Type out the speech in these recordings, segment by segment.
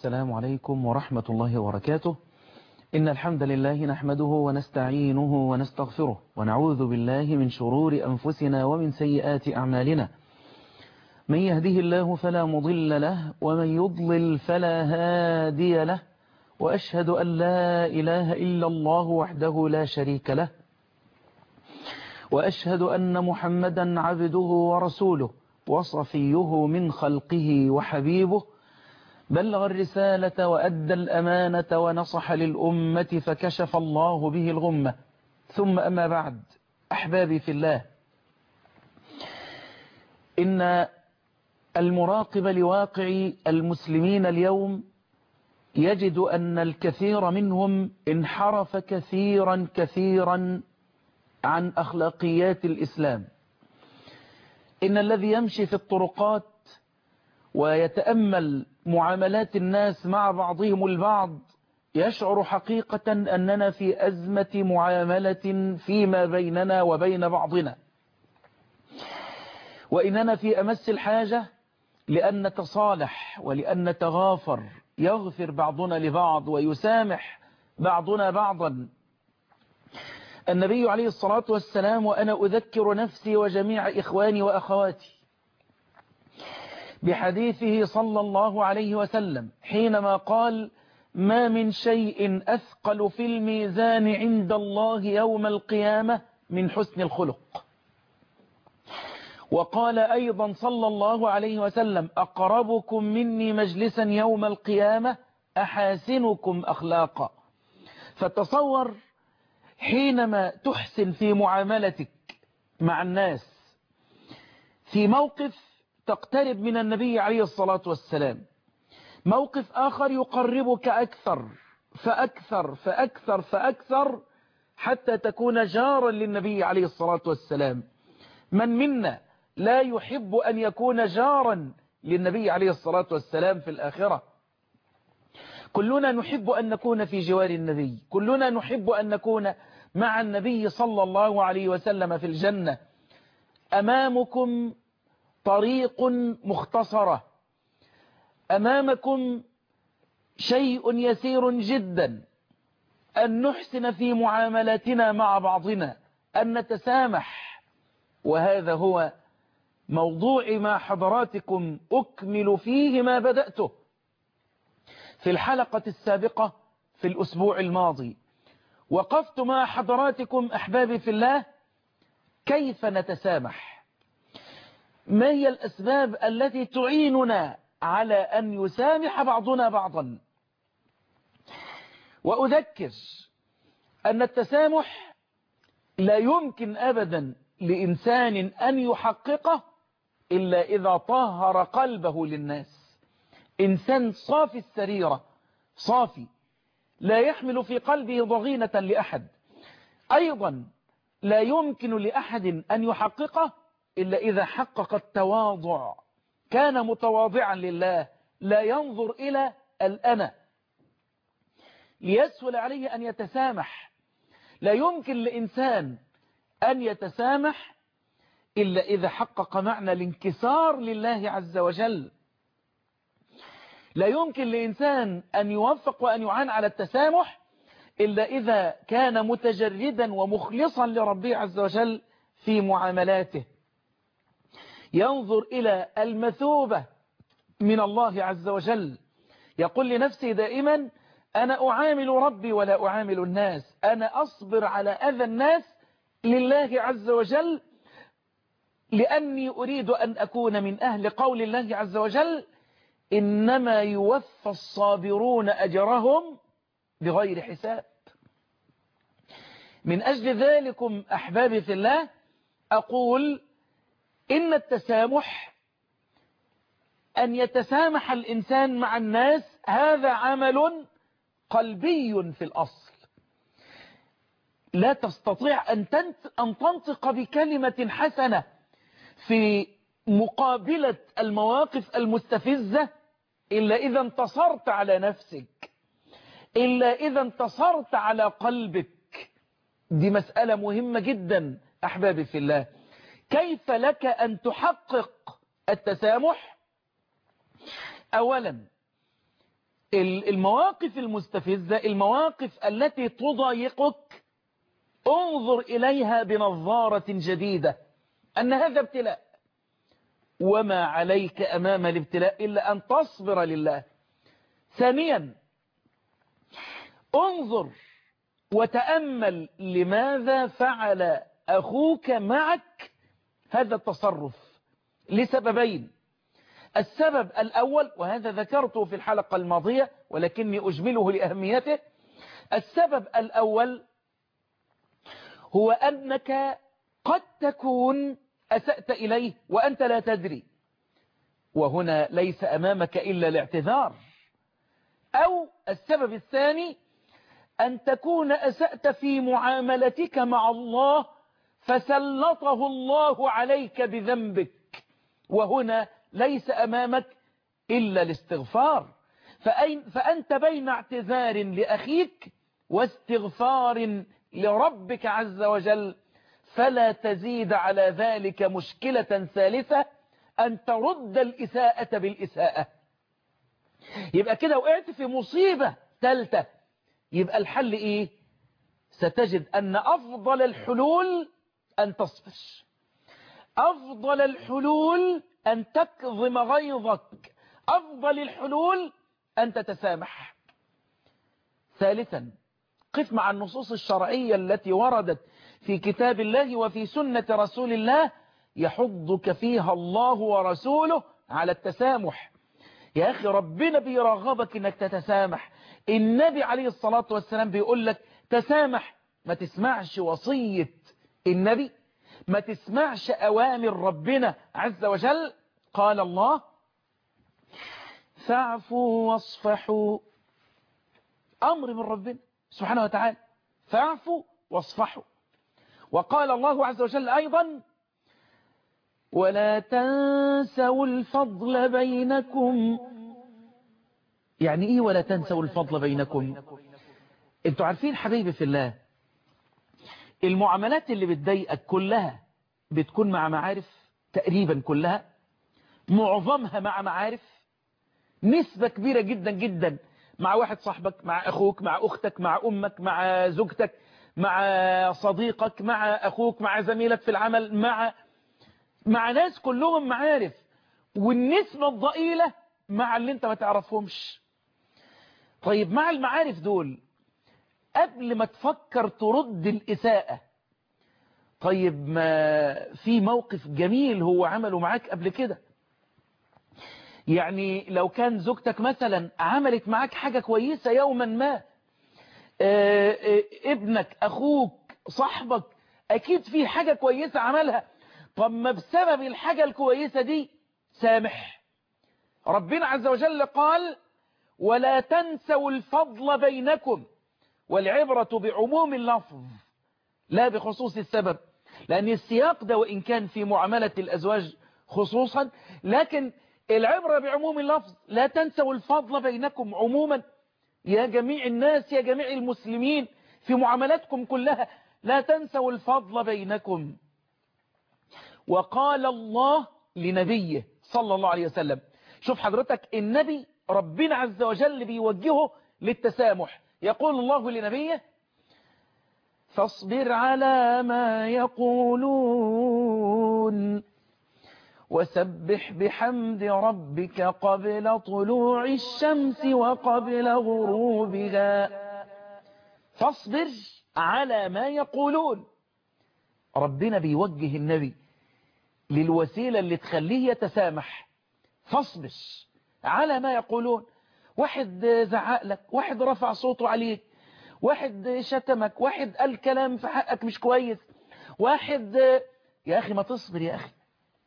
السلام عليكم ورحمة الله وبركاته. إن الحمد لله نحمده ونستعينه ونستغفره ونعوذ بالله من شرور أنفسنا ومن سيئات أعمالنا. من يهده الله فلا مضل له ومن يضلل فلا هادي له، وأشهد أن لا إله إلا الله وحده لا شريك له، وأشهد أن محمدا عبده ورسوله وصفيه من خلقه وحبيبه، بلغ الرسالة وأدى الأمانة ونصح للأمة فكشف الله به الغمة. ثم أما بعد، أحبابي في الله، إن المراقب لواقع المسلمين اليوم يجد أن الكثير منهم انحرف كثيرا عن أخلاقيات الإسلام. إن الذي يمشي في الطرقات ويتأمل معاملات الناس مع بعضهم البعض يشعر حقيقة أننا في أزمة معاملة فيما بيننا وبين بعضنا، وإننا في أمس الحاجة لأن نتصالح ولأن نتغافر، يغفر بعضنا لبعض ويسامح بعضنا بعضا. النبي عليه الصلاة والسلام، وأنا أذكر نفسي وجميع إخواني وأخواتي بحديثه صلى الله عليه وسلم حينما قال: ما من شيء أثقل في الميزان عند الله يوم القيامة من حسن الخلق. وقال أيضا صلى الله عليه وسلم: أقربكم مني مجلسا يوم القيامة أحاسنكم أخلاقا. فتصور حينما تحسن في معاملتك مع الناس في موقف تقترب من النبي عليه الصلاة والسلام، موقف آخر يقربك أكثر فأكثر حتى تكون جارا للنبي عليه الصلاة والسلام. من منا لا يحب أن يكون جارا للنبي عليه الصلاة والسلام في الآخرة؟ كلنا نحب أن نكون في جوار النبي، كلنا نحب أن نكون مع النبي صلى الله عليه وسلم في الجنة. أمامكم طريق مختصرة، أمامكم شيء يسير جدا، أن نحسن في معاملاتنا مع بعضنا، أن نتسامح. وهذا هو موضوع ما حضراتكم أكمل فيه ما بدأته في الحلقة السابقة في الأسبوع الماضي. وقفت مع حضراتكم أحبابي في الله كيف نتسامح، ما هي الأسباب التي تعيننا على أن يسامح بعضنا بعضا. وأذكر أن التسامح لا يمكن أبدا لإنسان أن يحققه إلا إذا طهر قلبه للناس. إنسان صافي السريرة، صافي، لا يحمل في قلبه ضغينة لأحد. أيضا لا يمكن لأحد أن يحققه إلا إذا حقق التواضع، كان متواضعا لله، لا ينظر إلى الأنا، ليسهل عليه أن يتسامح. لا يمكن لإنسان أن يتسامح إلا إذا حقق معنى الانكسار لله عز وجل. لا يمكن لإنسان أن يوفق وأن يعان على التسامح إلا إذا كان متجردا ومخلصا لربه عز وجل في معاملاته، ينظر إلى المثوبة من الله عز وجل، يقول لنفسه دائما: أنا أعامل ربي ولا أعامل الناس، أنا أصبر على أذى الناس لله عز وجل، لأني أريد أن أكون من أهل قول الله عز وجل: إنما يوفى الصابرون أجرهم بغير حساب. من أجل ذلكم أحبابي في الله أقول إن التسامح، أن يتسامح الإنسان مع الناس، هذا عمل قلبي في الأصل. لا تستطيع أن تنطق بكلمة حسنة في مقابلة المواقف المستفزة إلا إذا انتصرت على نفسك، إلا إذا انتصرت على قلبك. دي مسألة مهمة جدا أحبابي في الله. كيف لك أن تحقق التسامح؟ أولا المواقف المستفزة، المواقف التي تضايقك، انظر إليها بنظارة جديدة أن هذا ابتلاء، وما عليك أمام الابتلاء إلا أن تصبر لله. ثانيا، انظر وتأمل لماذا فعل أخوك معك هذا التصرف، لسببين. السبب الأول، وهذا ذكرته في الحلقة الماضية ولكني أجمله لأهميته، السبب الأول هو أنك قد تكون أسأت إليه وأنت لا تدري، وهنا ليس أمامك إلا الاعتذار. أو السبب الثاني، أن تكون أسأت في معاملتك مع الله فسلطه الله عليك بذنبك، وهنا ليس أمامك إلا الاستغفار. فأنت بين اعتذار لأخيك واستغفار لربك عز وجل، فلا تزيد على ذلك مشكلة ثالثة، أن ترد الإساءة بالإساءة. يبقى كده وقعت في مصيبة ثالثة. يبقى الحل إيه؟ ستجد أن أفضل الحلول أن تصبر، أفضل الحلول أن تكظم غيظك، أفضل الحلول أن تتسامح. ثالثا، قف مع النصوص الشرعية التي وردت في كتاب الله وفي سنة رسول الله يحضك فيها الله ورسوله على التسامح. يا أخي ربنا بيرغبك إنك تتسامح، النبي عليه الصلاة والسلام بيقول لك تسامح. ما تسمعش وصية النبي، ما تسمعش أوامر ربنا عز وجل. قال الله فاعفوا واصفحوا، أمر من ربنا سبحانه وتعالى، فاعفوا واصفحوا. وقال الله عز وجل أيضا ولا تنسوا الفضل بينكم. يعني إيه ولا تنسوا الفضل بينكم؟ انتوا عارفين حبيبي في الله، المعاملات اللي بتضايقك كلها بتكون مع معارف، تقريبا كلها، معظمها مع معارف، نسبة كبيرة جدا جدا مع واحد صاحبك، مع أخوك، مع أختك، مع أمك، مع زوجتك، مع صديقك، مع أخوك، مع زميلك في العمل، مع ناس كلهم معارف. والنسبة الضئيلة مع اللي انت ما تعرفهمش. طيب مع المعارف دول قبل ما تفكر ترد الإساءة، طيب ما في موقف جميل هو عمله معاك قبل كده. يعني لو كان زوجتك مثلا عملت معاك حاجة كويسة يوما ما، ابنك، أخوك، صاحبك، أكيد في حاجة كويسة عملها. طب ما بسبب الحاجة الكويسة دي سامح. ربنا عز وجل قال ولا تنسوا الفضل بينكم، والعبرة بعموم اللفظ لا بخصوص السبب، لأن السياق ده وإن كان في معاملة الأزواج خصوصا، لكن العبرة بعموم اللفظ. لا تنسوا الفضل بينكم عموما، يا جميع الناس، يا جميع المسلمين في معاملاتكم كلها، لا تنسوا الفضل بينكم. وقال الله لنبيه صلى الله عليه وسلم، شوف حضرتك النبي ربنا عز وجل بيوجهه للتسامح. يقول الله لنبيه فاصبر على ما يقولون وسبح بحمد ربك قبل طلوع الشمس وقبل غروبها. فاصبر على ما يقولون. ربنا بيوجه النبي للوسيلة اللي تخليه يتسامح. فاصبر على ما يقولون. واحد زعق لك، واحد رفع صوته عليك، واحد شتمك، واحد قال كلام في حقك مش كويس، واحد يا أخي ما تصبر يا أخي،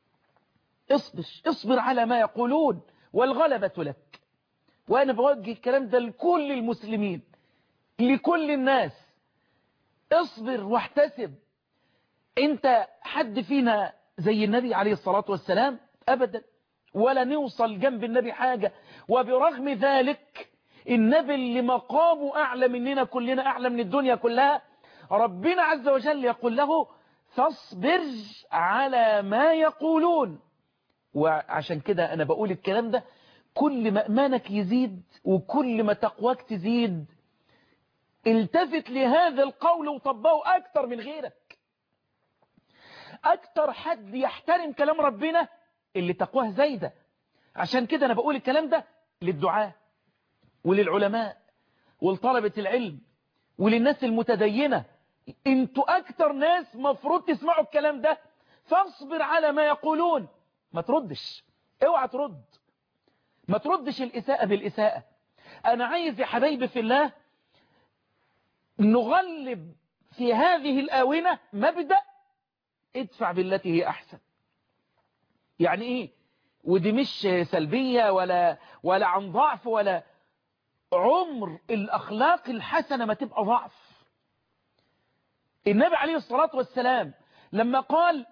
اصبر على ما يقولون والغلبة لك. وأنا بوجه الكلام ده لكل المسلمين، لكل الناس. اصبر واحتسب. انت حد فينا زي النبي عليه الصلاة والسلام؟ أبدا، ولا نوصل جنب النبي حاجة. وبرغم ذلك النبي اللي مقامه أعلى مننا كلنا، أعلى من الدنيا كلها، ربنا عز وجل يقول له فاصبر على ما يقولون. وعشان كده أنا بقول الكلام ده كل ما إيمانك يزيد وكل ما تقواك تزيد التفت لهذا القول وطبقه أكتر من غيرك. أكتر حد يحترم كلام ربنا اللي تقواه زايدة. عشان كده أنا بقول الكلام ده للدعاة وللعلماء ولطلبة العلم وللناس المتدينة. انتوا أكتر ناس مفروض تسمعوا الكلام ده. فاصبر على ما يقولون. ما تردش، اوعى ترد، ما تردش الإساءة بالإساءة. أنا عايز يا حبايبي في الله نغلب في هذه الآونة مبدأ ادفع بالتي هي أحسن. يعني إيه؟ ودي مش سلبية ولا عن ضعف، ولا عمر الأخلاق الحسنة ما تبقى ضعف. النبي عليه الصلاة والسلام لما قال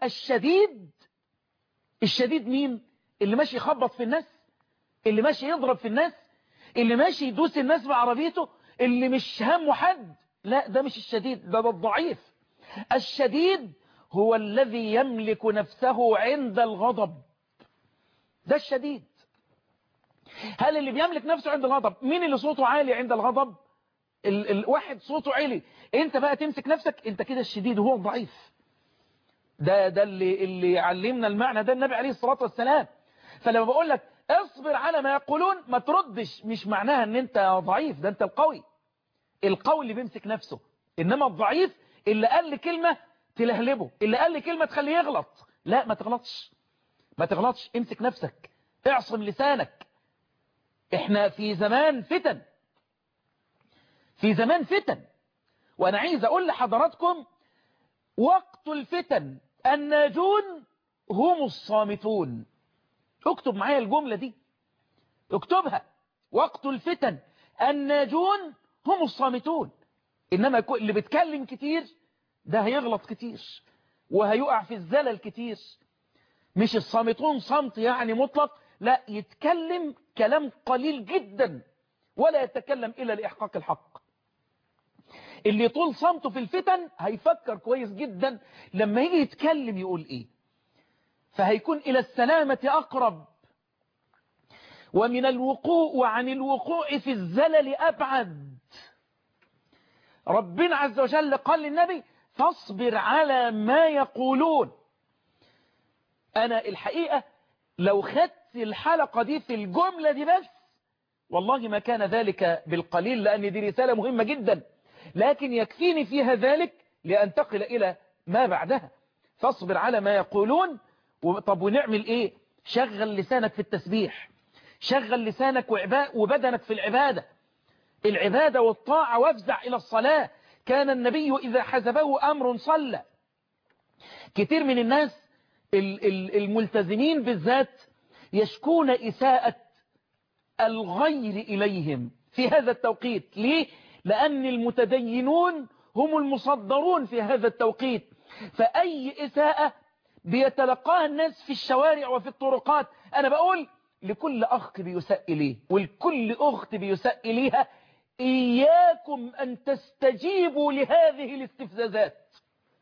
الشديد مين؟ اللي ماشي يخبط في الناس، اللي ماشي يضرب في الناس، اللي ماشي يدوس الناس بعربيته، اللي مش همه حد. لا، ده مش الشديد، ده الضعيف. الشديد هو الذي يملك نفسه عند الغضب. ده الشديد. هل اللي بيملك نفسه عند الغضب؟ مين اللي صوته عالي عند الغضب؟ الواحد صوته عالي. انت بقى تمسك نفسك، انت كده الشديد وهو الضعيف. ده اللي علمنا المعنى ده النبي عليه الصلاة والسلام. فلما بقول لك اصبر على ما يقولون ما تردش، مش معناها ان انت ضعيف، ده انت القوي اللي بيمسك نفسه. انما الضعيف اللي قال لي كلمة تلهلبه، اللي قال لي كلمة تخليه يغلط. لا، ما تغلطش، امسك نفسك، اعصم لسانك. احنا في زمان فتن، وانا عايز اقول لحضراتكم وقت الفتن الناجون هم الصامتون. اكتب معايا الجملة دي، اكتبها. وقت الفتن الناجون هم الصامتون. انما اللي بيتكلم كتير ده هيغلط كتير وهيقع في الزلل كتير. مش الصامتون صمت يعني مطلق، لا، يتكلم كلام قليل جدا ولا يتكلم إلا لإحقاق الحق. اللي طول صمته في الفتن هيفكر كويس جدا لما يجي يتكلم يقول إيه، فهيكون إلى السلامة أقرب وعن الوقوع في الزلل أبعد. ربنا عز وجل قال للنبي فاصبر على ما يقولون. أنا الحقيقة لو خدت الحلقة دي في الجملة دي بس والله ما كان ذلك بالقليل، لأن دي رسالة مهمة جدا، لكن يكفيني فيها ذلك لأنتقل إلى ما بعدها. فاصبر على ما يقولون. طب ونعمل إيه؟ شغل لسانك في التسبيح، شغل لسانك وبدنك في العبادة والطاعة، وافزع إلى الصلاة. كان النبي إذا حزبه أمر صلى. كتير من الناس الملتزمين بالذات يشكون إساءة الغير إليهم في هذا التوقيت. ليه؟ لأن المتدينون هم المصدرون في هذا التوقيت، فأي إساءة بيتلقاها الناس في الشوارع وفي الطرقات. أنا بقول لكل أخ بيساء إليه ولكل أخت بيساء إليها إياكم أن تستجيبوا لهذه الاستفزازات.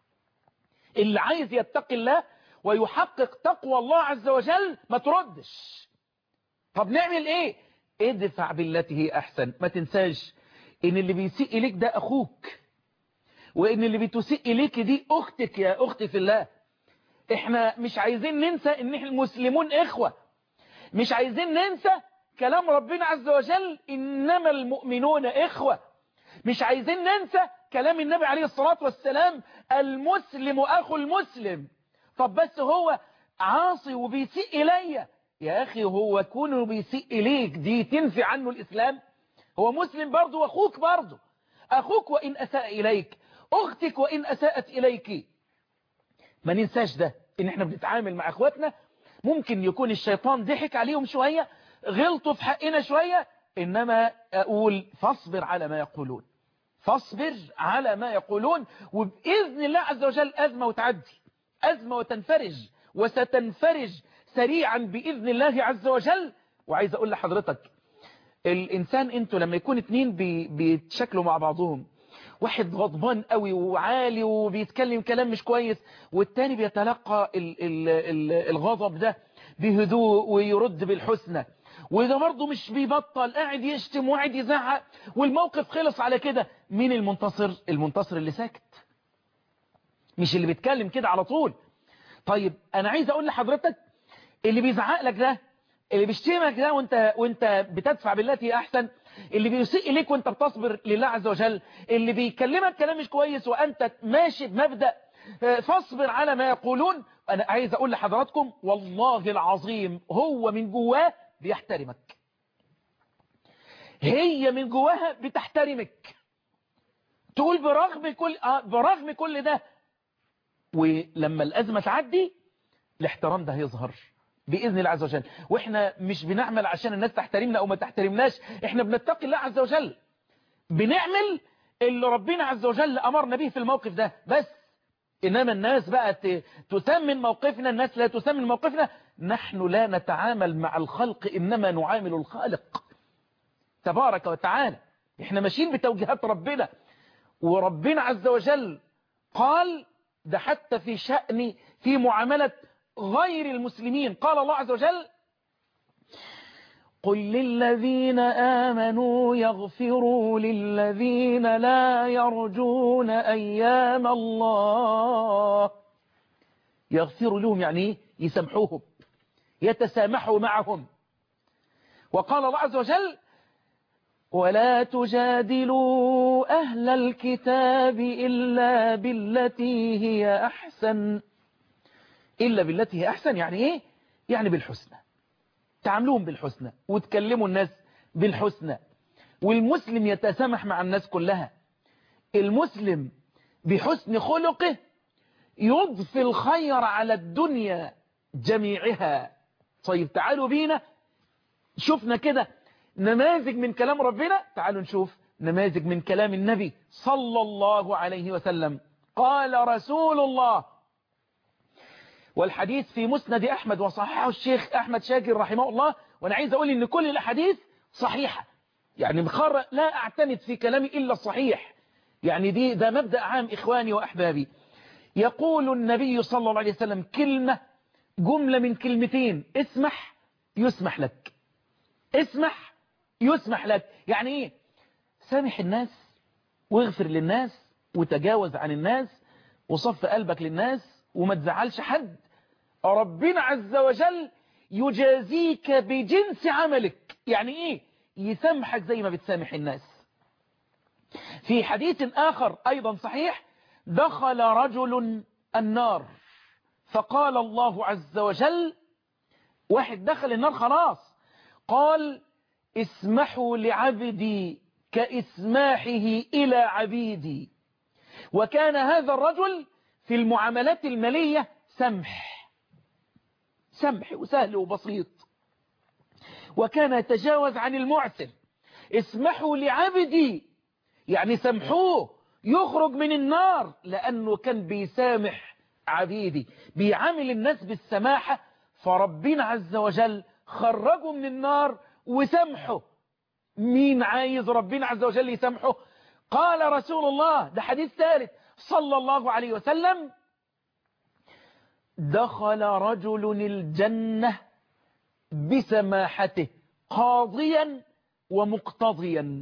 اللي عايز يتقي الله ويحقق تقوى الله عز وجل ما تردش. طب نعمل ايه؟ ادفع بالتي هي احسن. ما تنساش ان اللي بيسيء اليك ده اخوك، وان اللي بتسيء اليك دي اختك يا اختي في الله. احنا مش عايزين ننسى ان احنا المسلمون اخوة، مش عايزين ننسى كلام ربنا عز وجل انما المؤمنون اخوة، مش عايزين ننسى كلام النبي عليه الصلاة والسلام المسلم اخو المسلم. طب بس هو عاصي وبيسيء إلي، يا أخي هو كونه بيسيء إليك دي تنفي عنه الإسلام؟ هو مسلم برضه وأخوك برضه، أخوك وإن أساء إليك، أختك وإن أساءت إليك. ما ننساش ده، إن إحنا بنتعامل مع أخواتنا ممكن يكون الشيطان ضحك عليهم شوية، غلطوا في حقنا شوية، إنما أقول فاصبر على ما يقولون، فاصبر على ما يقولون، وبإذن الله عز وجل أزمة وتعدي، أزمة وتنفرج، وستنفرج سريعا بإذن الله عز وجل. وعايز أقول لحضرتك الإنسان انتوا لما يكون اتنين بيتشكلوا مع بعضهم، واحد غضبان قوي وعالي وبيتكلم كلام مش كويس، والتاني بيتلقى الغضب ده بهدوء ويرد بالحسنى، وده برضه مش بيبطل، قاعد يشتم وقاعد يزعق، والموقف خلص على كده. مين المنتصر؟ المنتصر اللي ساكت، مش اللي بيتكلم كده على طول. طيب انا عايز اقول لحضرتك، اللي بيزعق لك ده، اللي بيشتمك ده وانت بتدفع بالتي احسن، اللي بيسيء ليك وانت بتصبر لله عز وجل، اللي بيكلمك كلام مش كويس وانت ماشي بمبدأ فاصبر على ما يقولون، انا عايز اقول لحضراتكم والله العظيم هو من جواه بيحترمك، هي من جواها بتحترمك، تقول برغم كل ده. ولما الأزمة تعدي الاحترام ده هيظهر بإذن الله عز وجل. وإحنا مش بنعمل عشان الناس تحترمنا أو ما تحترمناش، إحنا بنتقي الله عز وجل، بنعمل اللي ربنا عز وجل أمرنا به في الموقف ده بس. إنما الناس بقى تثمن موقفنا، الناس لا تثمن موقفنا. نحن لا نتعامل مع الخلق، إنما نعامل الخالق تبارك وتعالى. إحنا ماشيين بتوجيهات ربنا، وربنا عز وجل قال ده حتى في معاملة غير المسلمين. قال الله عز وجل: قل للذين آمنوا يغفروا للذين لا يرجون أيام الله. يغفروا لهم يعني ايه؟ يسامحوهم، يتسامحوا معهم. وقال الله عز وجل: ولا تجادلوا أهل الكتاب إلا بالتي هي أحسن. إلا بالتي هي أحسن يعني إيه؟ يعني بالحسنى، تعاملوهم بالحسنى وتكلموا الناس بالحسنى. والمسلم يتسامح مع الناس كلها. المسلم بحسن خلقه يضفي الخير على الدنيا جميعها. طيب تعالوا بينا شفنا كده نماذج من كلام ربنا، تعالوا نشوف نماذج من كلام النبي صلى الله عليه وسلم. قال رسول الله، والحديث في مسند أحمد وصححه الشيخ أحمد شاكر رحمه الله، وأنا عايز أقول إن كل الأحاديث صحيحة، يعني لا أعتمد في كلامي إلا الصحيح، يعني ده مبدأ عام إخواني وأحبابي. يقول النبي صلى الله عليه وسلم جملة من كلمتين: اسمح يسمح لك. اسمح يسمح لك يعني ايه؟ سامح الناس واغفر للناس وتجاوز عن الناس وصف قلبك للناس وما تزعلش حد. ربنا عز وجل يجازيك بجنس عملك. يعني ايه؟ يسامحك زي ما بتسامح الناس. في حديث آخر أيضا صحيح: دخل رجل النار فقال الله عز وجل، واحد دخل النار خلاص، قال: اسمحوا لعبدي كإسماحه إلى عبيدي. وكان هذا الرجل في المعاملات المالية سمح وسهل وبسيط، وكان يتجاوز عن المعسر. اسمحوا لعبدي يعني سامحوه يخرج من النار، لأنه كان بيسامح عبيدي، بيعامل الناس بالسماحة، فربنا عز وجل خرجه من النار وسامحه. مين عايز ربنا عز وجل يسامحه؟ قال رسول الله، ده حديث ثالث صلى الله عليه وسلم: دخل رجل الجنة بسماحته قاضيا ومقتضيا.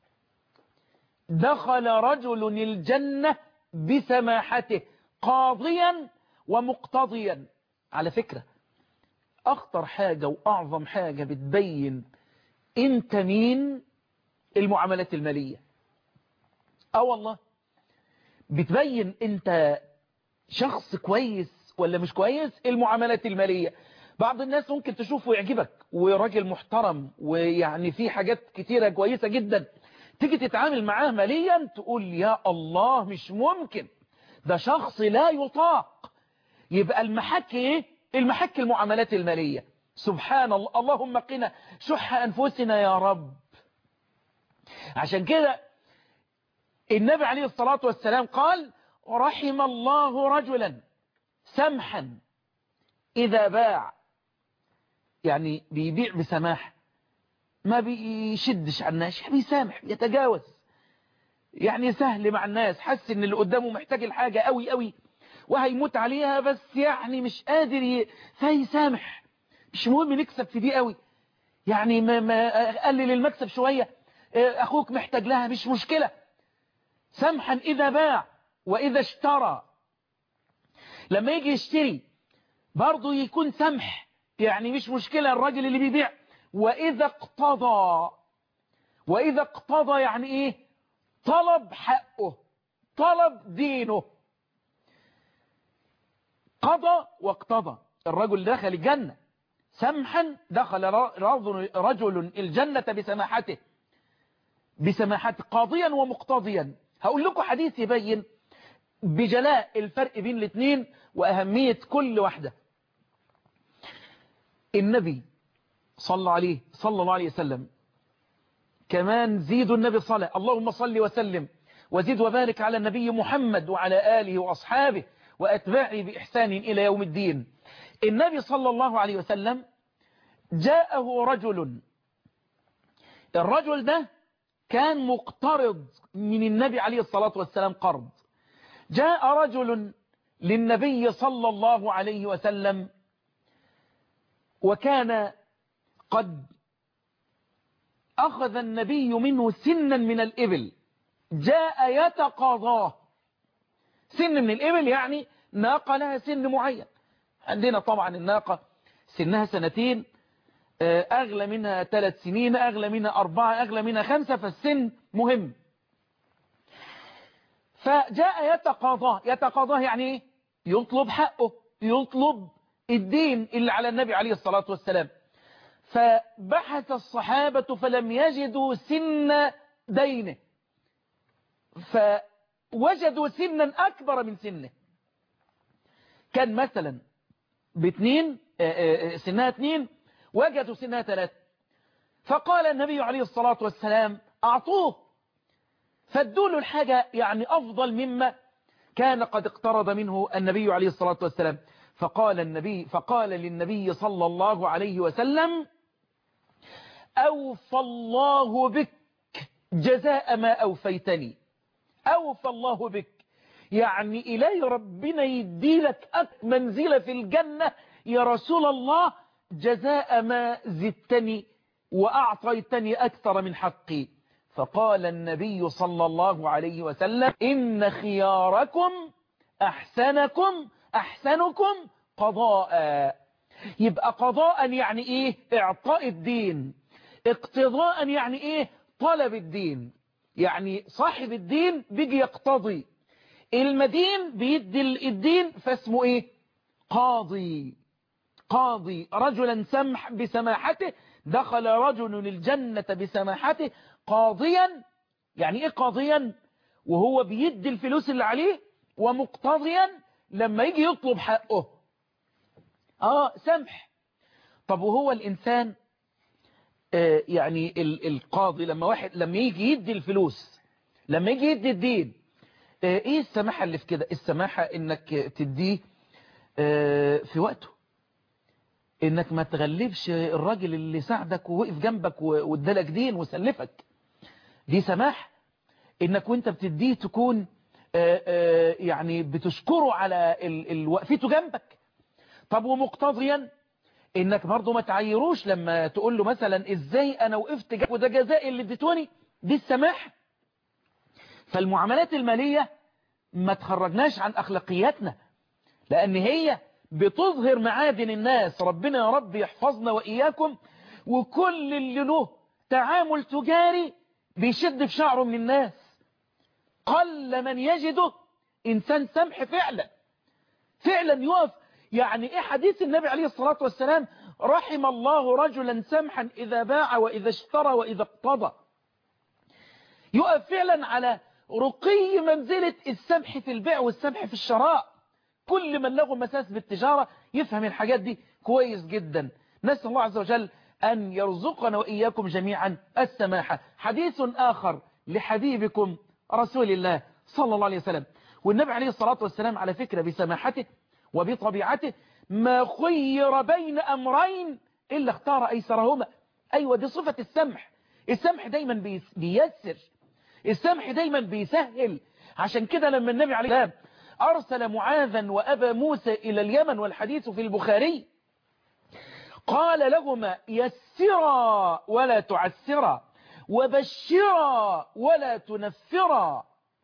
دخل رجل الجنة بسماحته قاضيا ومقتضيا. على فكرة أخطر حاجة وأعظم حاجة بتبين أنت مين المعاملات المالية. والله بتبين أنت شخص كويس ولا مش كويس. المعاملات المالية بعض الناس ممكن تشوفه يعجبك وراجل محترم ويعني في حاجات كتيرة كويسة جدا، تيجي تتعامل معاه ماليا تقول يا الله مش ممكن، ده شخص لا يطاق. يبقى المحك ايه؟ المحك المعاملات المالية. سبحان الله، اللهم قنا شح أنفسنا يا رب. عشان كده النبي عليه الصلاة والسلام قال: رحم الله رجلا سمحا إذا باع، يعني بيبيع بسماح، ما بيشدش على الناس، بيسامح يتجاوز، يعني سهل مع الناس، حس ان اللي قدامه محتاج الحاجة قوي قوي وهيموت عليها، بس يعني مش قادر فيسامح، مش مهم نكسب في دي قوي. يعني ما قلل المكسب شوية، أخوك محتاج لها مش مشكلة. سمحا إذا باع وإذا اشترى، لما يجي يشتري برضو يكون سمح، يعني مش مشكلة الراجل اللي بيبيع. وإذا اقتضى، وإذا اقتضى يعني إيه؟ طلب حقه، طلب دينه. قضى واقتضى. الرجل دخل الجنة سمحا، دخل رجل الجنة بسماحته، بسماحته قاضيا ومقتضيا. هقول لكم حديث يبين بجلاء الفرق بين الاثنين وأهمية كل واحدة. النبي صلى الله عليه وسلم، كمان زيدوا النبي صلى، اللهم صل وسلم وزيد وبارك على النبي محمد وعلى آله وأصحابه وأتباعه بإحسان إلى يوم الدين. النبي صلى الله عليه وسلم جاءه رجل، الرجل ده كان مقترض من النبي عليه الصلاة والسلام قرض. جاء رجل للنبي صلى الله عليه وسلم وكان قد أخذ النبي منه سنا من الإبل، جاء يتقاضاه. سن من الإبل يعني ناقة لها سن معين. عندنا طبعا الناقة سنها 2 سنين، أغلى منها 3 سنين، أغلى منها 4، أغلى منها 5، فالسن مهم. فجاء يتقاضاه. يتقاضاه يعني إيه؟ يطلب حقه، يطلب الدين اللي على النبي عليه الصلاة والسلام. فبحث الصحابة فلم يجدوا سن دينه، فوجدوا سنا أكبر من سنه. كان مثلا ب2 سنها 2، وجدوا سنها 3. فقال النبي عليه الصلاة والسلام أعطوه، فادوا له الحاجة يعني أفضل مما كان قد اقترض منه النبي عليه الصلاة والسلام. فقال للنبي صلى الله عليه وسلم أوفى الله بك جزاء ما أوفيتني. أوفى الله بك يعني إلهي ربنا يديلك منزلة في الجنة يا رسول الله، جزاء ما زدتني وأعطيتني أكثر من حقي. فقال النبي صلى الله عليه وسلم إن خياركم أحسنكم قضاء. يبقى قضاء يعني إيه؟ إعطاء الدين. اقتضاء يعني إيه؟ طلب الدين. يعني صاحب الدين بيجي يقتضي، المدين بيدي الدين، فاسمه إيه؟ قاضي. رجلا سمح بسماحته، دخل رجل الجنة بسماحته قاضيا. يعني إيه قاضيا؟ وهو بيدي الفلوس اللي عليه، ومقتضيا لما يجي يطلب حقه. سمح. طب وهو الإنسان يعني القاضي لما يجي يدي الفلوس، لما يجي يدي الدين، ايه السماحة اللي في كده؟ السماحة انك تديه في وقته، انك ما تغلبش الراجل اللي ساعدك ووقف جنبك وادالك دين وسلفك. دي سماحة. انك وانت بتديه تكون يعني بتشكره على وقفته جنبك. طب ومقتضيا انك برضه ما تعيروش لما تقول له مثلا ازاي انا وقفت جنبك وده جزائي اللي اديتوني. دي السماحة. فالمعاملات المالية ما تخرجناش عن أخلاقياتنا، لأن هي بتظهر معادن الناس. ربنا يا رب يحفظنا وإياكم. وكل اللي له تعامل تجاري بيشد في شعره من الناس، قل من يجده إنسان سمح فعلا يقف. يعني إيه حديث النبي عليه الصلاة والسلام؟ رحم الله رجلا سمحا إذا باع وإذا اشترى وإذا اقتضى. يقف فعلا على رقي منزلة السمح في البيع والسمح في الشراء. كل من له مساس بالتجارة يفهم الحاجات دي كويس جدا. نسأل الله عز وجل أن يرزقنا وإياكم جميعا السماحة. حديث آخر لحبيبكم رسول الله صلى الله عليه وسلم. والنبي عليه الصلاة والسلام على فكرة بسماحته وبطبيعته ما خير بين أمرين إلا اختار أيسرهما. أيوة، دي صفة السمح. السمح دايما بيسر، السمح دايما بيسهل. عشان كده لما النبي عليه الصلاة والسلام أرسل معاذا وأبا موسى إلى اليمن، والحديث في البخاري، قال لهما يسرا ولا تعسرا وبشرا ولا تنفرا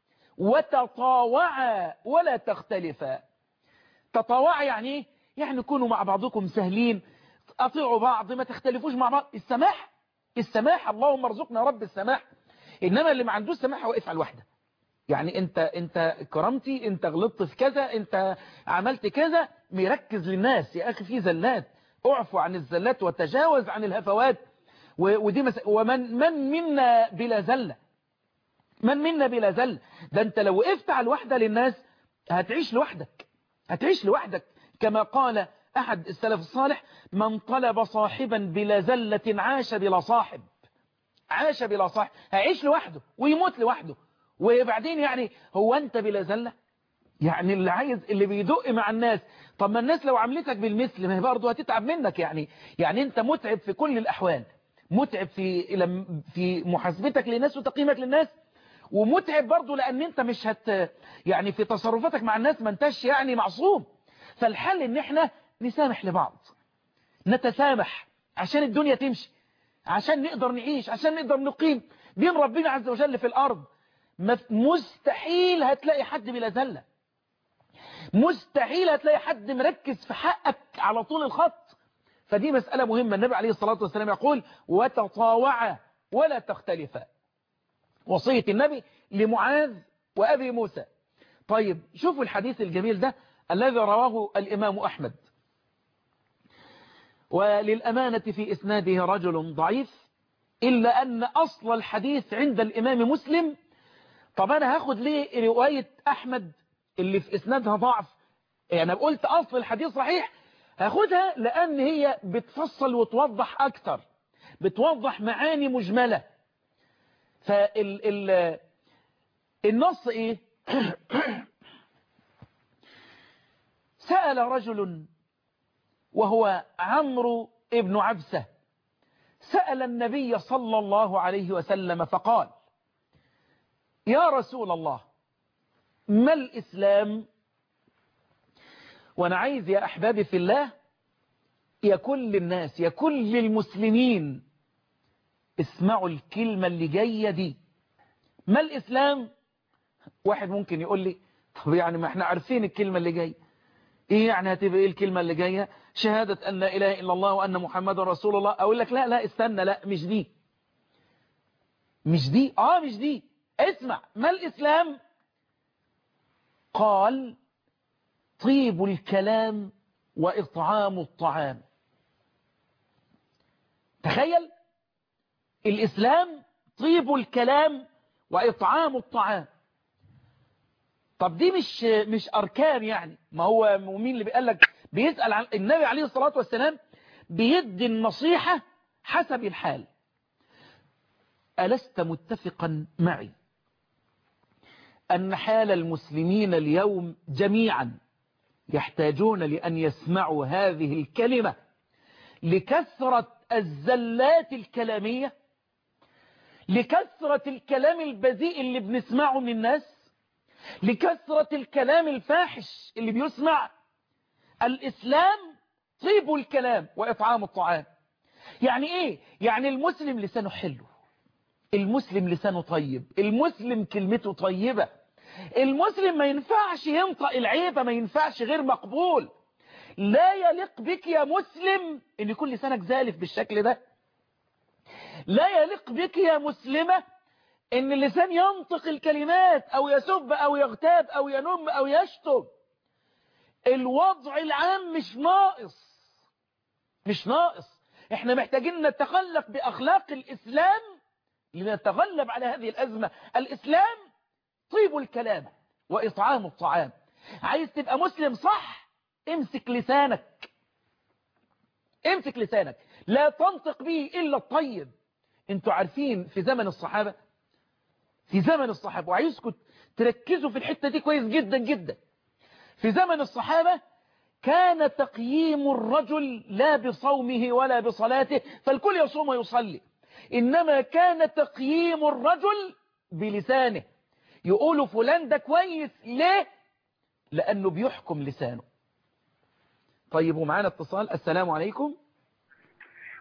وتطاوعا ولا تختلفا. تطاوعا يعني ايه؟ يعني كونوا مع بعضكم سهلين، اطيعوا بعض، ما تختلفوش مع بعض. السماح اللهم ارزقنا يا رب السماح. انما اللي ما عندوش سماح واقف على الوحده. يعني انت كرمتي، انت غلطت في كذا، انت عملت كذا، مركز للناس. يا اخي في زلات، اعفو عن الزلات وتجاوز عن الهفوات. ودي ومن منا بلا زله، من منا بلا زله. ده انت لو وقفت على الوحده للناس هتعيش لوحدك. كما قال احد السلف الصالح: من طلب صاحبا بلا زله عاش بلا صاحب. هيعيش لوحده ويموت لوحده. وبعدين يعني هو انت بلا زله؟ يعني اللي بيدق مع الناس. طب ما الناس لو عملتك بالمثل ما هي برضه هتتعب منك. يعني انت متعب في كل الاحوال، متعب في محاسبتك للناس وتقييمك للناس، ومتعب برضه لان انت مش يعني في تصرفاتك مع الناس ما انتش يعني معصوم. فالحل ان احنا نسامح لبعض، نتسامح عشان الدنيا تمشي، عشان نقدر نعيش، عشان نقدر نقيم دين ربنا عز وجل في الارض. مستحيل هتلاقي حد بلا زله، مستحيل هتلاقي حد مركز في حقك على طول الخط. فدي مسألة مهمة. النبي عليه الصلاة والسلام يقول: وتطاوعا ولا تختلفا. وصية النبي لمعاذ وأبي موسى. طيب شوفوا الحديث الجميل ده الذي رواه الإمام أحمد، وللأمانة في إسناده رجل ضعيف، إلا أن أصل الحديث عند الإمام مسلم. طب أنا هاخد ليه رواية أحمد اللي في إسنادها ضعف؟ يعني أنا قلت أصل الحديث صحيح، هاخدها لأن هي بتفصل وتوضح أكتر، بتوضح معاني مجملة. النص إيه؟ سأل رجل وهو عمرو ابن عبسة، سأل النبي صلى الله عليه وسلم فقال: يا رسول الله، ما الإسلام؟ وأنا عايز يا أحبابي في الله، يا كل الناس، يا كل المسلمين، اسمعوا الكلمة اللي جاية دي. ما الإسلام؟ واحد ممكن يقول لي: طب يعني ما احنا عارفين الكلمة اللي جاية. ايه يعني هتبقى ايه الكلمة اللي جاية؟ شهادة أن لا إله إلا الله وأن محمد رسول الله. أقول لك لا استنى، لا مش دي، مش دي. اسمع، ما الإسلام؟ قال: طيب الكلام وإطعام الطعام. تخيل، الإسلام طيب الكلام وإطعام الطعام. طب دي مش أركان يعني؟ ما هو مين اللي بيقال لك؟ بيسأل عن النبي عليه الصلاة والسلام، بيدي النصيحة حسب الحال. ألست متفقا معي أن حال المسلمين اليوم جميعا يحتاجون لأن يسمعوا هذه الكلمة لكثرة الزلات الكلامية، لكثرة الكلام البذيء اللي بنسمعه من الناس، لكثرة الكلام الفاحش اللي بيسمع؟ الإسلام طيب الكلام وإطعام الطعام. يعني إيه؟ يعني المسلم لسانه حلو، المسلم لسانه طيب، المسلم كلمته طيبة، المسلم ما ينفعش ينطق العيبة، ما ينفعش غير مقبول. لا يليق بك يا مسلم ان يكون لسانك زالف بالشكل ده. لا يليق بك يا مسلمة ان اللسان ينطق الكلمات او يسب او يغتاب او ينم او يشتم. الوضع العام مش ناقص. احنا محتاجين نتخلق بأخلاق الإسلام لنتغلب على هذه الأزمة. الإسلام طيب الكلام وإطعام الطعام. عايز تبقى مسلم صح؟ امسك لسانك، لا تنطق به إلا الطيب. انتوا عارفين في زمن الصحابة، وعايزكم تركزوا في الحتة دي كويس جدا جدا. في زمن الصحابة كان تقييم الرجل لا بصومه ولا بصلاته، فالكل يصوم ويصلي، إنما كان تقييم الرجل بلسانه. يقولوا فلان ده كويس ليه؟ لأنه بيحكم لسانه. طيب ومعانا اتصال. السلام عليكم.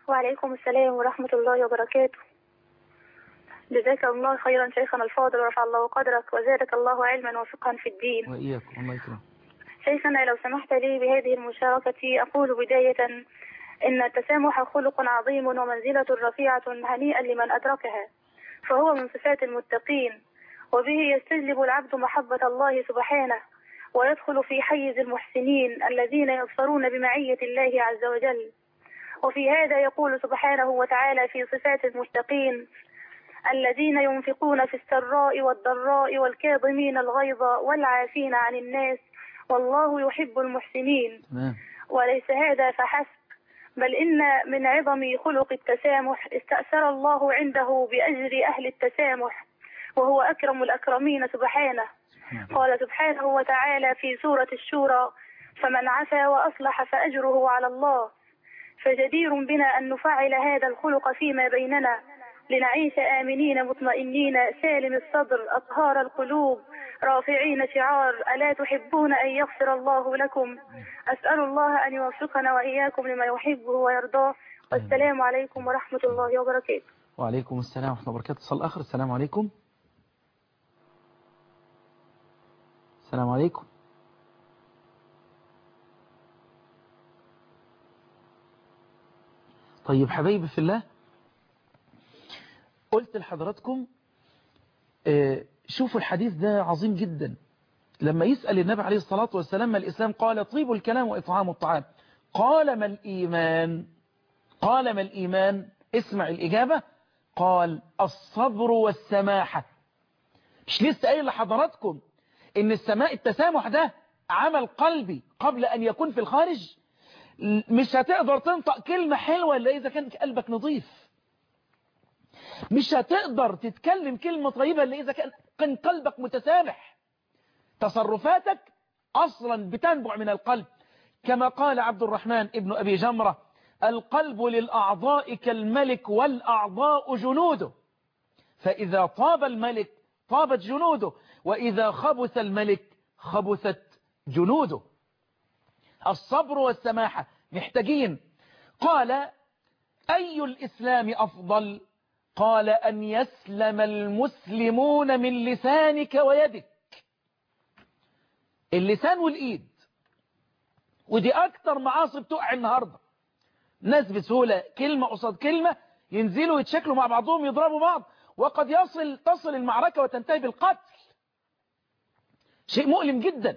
وعليكم السلام ورحمة الله وبركاته. جزاك الله خيرا شيخنا الفاضل، ورفع الله قدرك وزادك الله علما وفقها في الدين. وإياكم، الله يكرمك. شيخنا لو سمحت لي بهذه المشاركة، أقول بداية إن التسامح خلق عظيم ومنزلة رفيعة هنيئا لمن أدركها، فهو من صفات المتقين، وبه يستجلب العبد محبة الله سبحانه، ويدخل في حيز المحسنين الذين يبصرون بمعية الله عز وجل. وفي هذا يقول سبحانه وتعالى في صفات المتقين: الذين ينفقون في السراء والضراء والكاظمين الغيظ والعافين عن الناس والله يحب المحسنين. وليس هذا فحسب، بل إن من عظم خلق التسامح استأثر الله عنده بأجر أهل التسامح، وهو أكرم الأكرمين سبحانه. قال سبحانه وتعالى في سورة الشورى: فمن عفا وأصلح فأجره على الله. فجدير بنا أن نفعل هذا الخلق فيما بيننا، لنعيش آمنين مطمئنين سالم الصدر أطهار القلوب رافعين شعار: ألا تحبون أن يغفر الله لكم؟ أسأل الله أن يوفقنا وإياكم لما يحبه ويرضاه. والسلام عليكم ورحمة الله وبركاته. وعليكم السلام ورحمة الله وبركاته. اتصال آخر. السلام عليكم. السلام عليكم. طيب حبايبي في الله، قلت لحضراتكم شوفوا الحديث ده عظيم جدا. لما يسأل النبي عليه الصلاة والسلام ما الإسلام، قال طيب الكلام وإطعام الطعام. قال ما الإيمان؟ قال ما الإيمان؟ اسمع الإجابة. قال الصبر والسماحة. مش لسه قايل لحضراتكم إن التسامح ده عمل قلبي قبل أن يكون في الخارج؟ مش هتقدر تنطق كلمة حلوة إلا إذا كان قلبك نظيف. مش هتقدر تتكلم كلمة طيبة إلا إذا كان قلبك متسامح. تصرفاتك أصلا بتنبع من القلب، كما قال عبد الرحمن ابن أبي جمرة: القلب للأعضاء كالملك والأعضاء جنوده، فإذا طاب الملك طابت جنوده، وإذا خبث الملك خبثت جنوده. الصبر والسماحة محتاجين. قال أي الإسلام أفضل؟ قال أن يسلم المسلمون من لسانك ويدك. اللسان والإيد، ودي أكتر معاصي بتقع النهاردة. ناس بسهولة كلمة قصاد كلمة ينزلوا يتشكلوا مع بعضهم يضربوا بعض، وقد تصل المعركة وتنتهي بالقتل. شيء مؤلم جدا.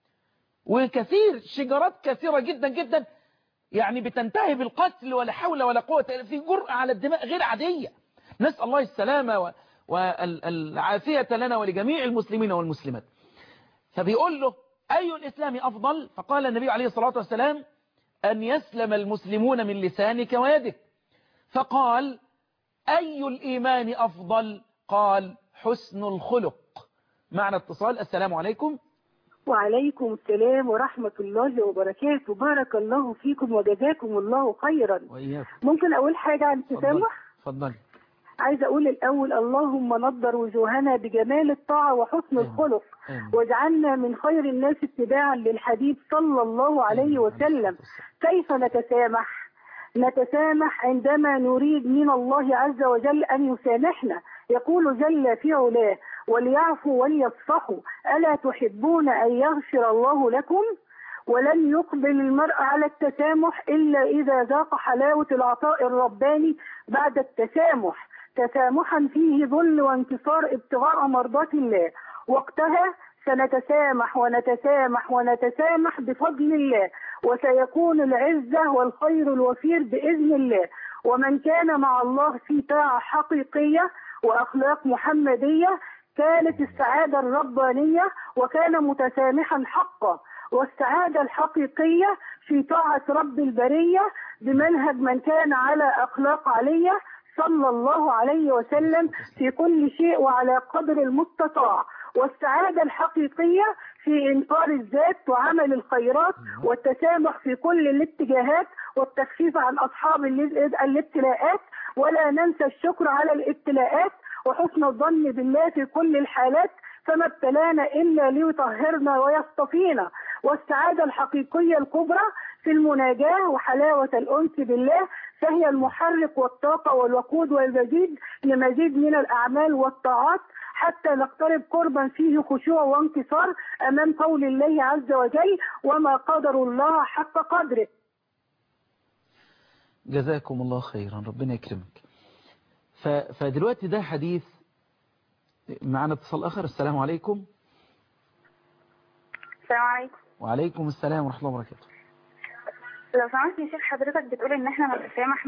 وكثير شجرات كثيرة جدا جدا يعني بتنتهي بالقتل، ولا حول ولا قوة، في جرأة على الدماء غير عادية. نسأل الله السلامة والعافية لنا ولجميع المسلمين والمسلمات. فبيقول له أي الإسلام أفضل؟ فقال النبي عليه الصلاة والسلام: أن يسلم المسلمون من لسانك ويدك. فقال: أي الإيمان أفضل؟ قال: حسن الخلق. معنا اتصال. السلام عليكم. وعليكم السلام ورحمة الله وبركاته. بارك الله فيكم وجزاكم الله خيرا. وإياكم. ممكن أقول حاجة عن التسامح؟ اتفضل. عايزة أقول الأول: اللهم نضر وجوهنا بجمال الطاعة وحسن الخلق، واجعلنا من خير الناس اتباعا للحبيب صلى الله عليه وسلم. كيف نتسامح؟ نتسامح عندما نريد من الله عز وجل أن يسامحنا. يقول جل في علاه: وليعفوا وليصفحوا ألا تحبون أن يغفر الله لكم؟ ولن يقبل المرء على التسامح إلا إذا ذاق حلاوة العطاء الرباني بعد التسامح، تسامحا فيه ذل وانتصار ابتغاء مرضات الله. وقتها سنتسامح ونتسامح ونتسامح بفضل الله، وسيكون العزة والخير الوفير بإذن الله. ومن كان مع الله في طاعة حقيقية وأخلاق محمدية كانت السعادة الربانية، وكان متسامحا حقا. والسعادة الحقيقية في طاعة رب البرية بمنهج من كان على أخلاق علية صلى الله عليه وسلم في كل شيء وعلى قدر المستطاع. والسعادة الحقيقية في إنكار الذات وعمل الخيرات والتسامح في كل الاتجاهات والتخفيف عن أصحاب الابتلاءات، ولا ننسى الشكر على الابتلاءات وحسن الظن بالله في كل الحالات، فما ابتلانا إلا ليطهرنا ويصطفينا. والسعادة الحقيقية الكبرى في المناجاة وحلاوة الأنس بالله فهي المحرك والطاقة والوقود والمزيد لمزيد من الأعمال والطاعات، حتى نقترب قربا فيه خشوع وانكسار أمام قول الله عز وجل: وما قدر الله حق قدره. جزاكم الله خيرا، ربنا يكرمك. فدلوقتي ده حديث. معنا اتصال آخر. السلام عليكم. السلام عليكم. وعليكم السلام ورحمة الله وبركاته. لو سمحت يا شيخ، حضرتك بتقول ان احنا نتسامح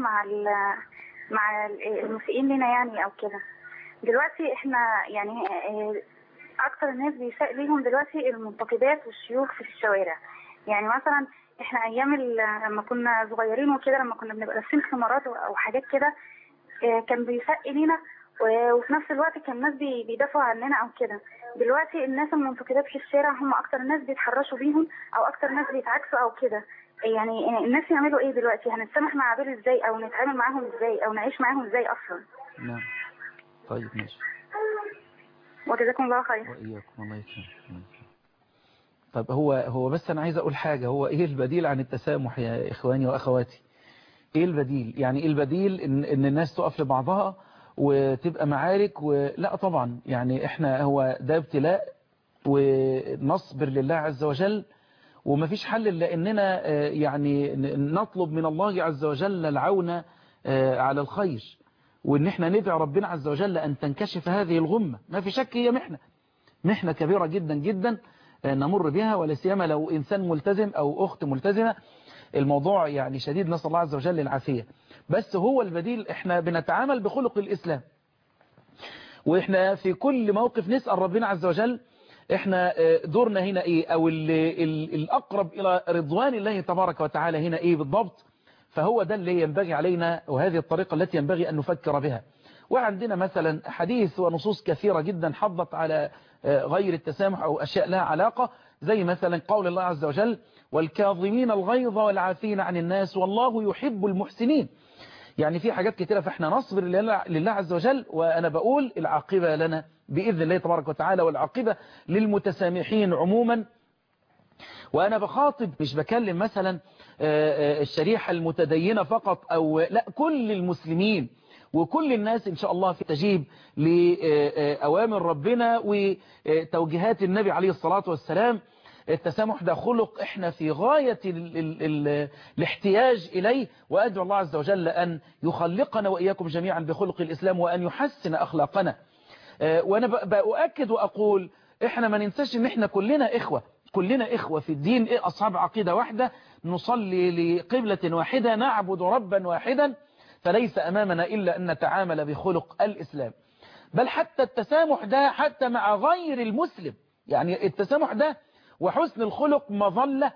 مع المسيئين لنا يعني او كده. دلوقتي احنا يعني اكتر الناس بيساء ليهم دلوقتي المنتقدات والشيوخ في الشوارع. يعني مثلا احنا ايام لما كنا صغيرين وكده، لما كنا بنبقى لابسين خمارات او حاجات كده، كان بيساء لينا، وفي نفس الوقت كان الناس بيدافعوا عننا او كده. دلوقتي الناس المنتقدات في الشارع هم اكتر الناس بيتحرشوا بيهم، او اكتر ناس بيتعكسوا او كده. يعني الناس يعملوا ايه دلوقتي؟ هنتسامح مع دول ازاي، او نتعامل معاهم ازاي، او نعيش معاهم ازاي اصلا؟ نعم. طيب ماشي. وجزاكم الله خير. وإياكم، الله يكرمك. طب هو بس أنا عايز أقول حاجة. هو إيه البديل عن التسامح يا إخواني وأخواتي؟ إيه البديل؟ يعني إيه البديل إن الناس تقف لبعضها وتبقى معارك لا طبعا. يعني إحنا هو ده ابتلاء، ونصبر لله عز وجل، ومفيش حل إلا إننا يعني نطلب من الله عز وجل العون على الخير، وإن إحنا ندعي ربنا عز وجل أن تنكشف هذه الغمة. ما في شك هي محنة كبيرة جدا جدا نمر بها، ولا سيما لو إنسان ملتزم أو أخت ملتزمة. الموضوع يعني شديد، نسأل الله عز وجل العافية. بس هو البديل إحنا بنتعامل بخلق الإسلام، وإحنا في كل موقف نسأل ربنا عز وجل إحنا دورنا هنا إيه، أو الأقرب إلى رضوان الله تبارك وتعالى هنا إيه بالضبط. فهو ده اللي ينبغي علينا، وهذه الطريقة التي ينبغي أن نفكر بها. وعندنا مثلا حديث ونصوص كثيرة جدا حضت على غير التسامح أو أشياء لها علاقة، زي مثلا قول الله عز وجل: والكاظمين الغيظ والعافين عن الناس والله يحب المحسنين. يعني في حاجات كتيرة، فاحنا نصبر لله عز وجل، وأنا بقول العاقبة لنا بإذن الله تبارك وتعالى، والعاقبة للمتسامحين عموما. وأنا بخاطب، مش بكلم مثلا الشريحة المتدينة فقط، أو لا، كل المسلمين وكل الناس إن شاء الله في تجيب لأوامر ربنا وتوجيهات النبي عليه الصلاة والسلام. التسامح ده خلق احنا في غاية الاحتياج إليه، وأدعو الله عز وجل أن يخلقنا وإياكم جميعا بخلق الإسلام، وأن يحسن أخلاقنا. وأنا بأؤكد وأقول احنا ما ننساش ان احنا كلنا إخوة في الدين، أصحاب عقيدة واحدة، نصلي لقبلة واحدة، نعبد ربا واحدا، فليس أمامنا إلا أن نتعامل بخلق الإسلام. بل حتى التسامح ده حتى مع غير المسلم، يعني التسامح ده وحسن الخلق مظلة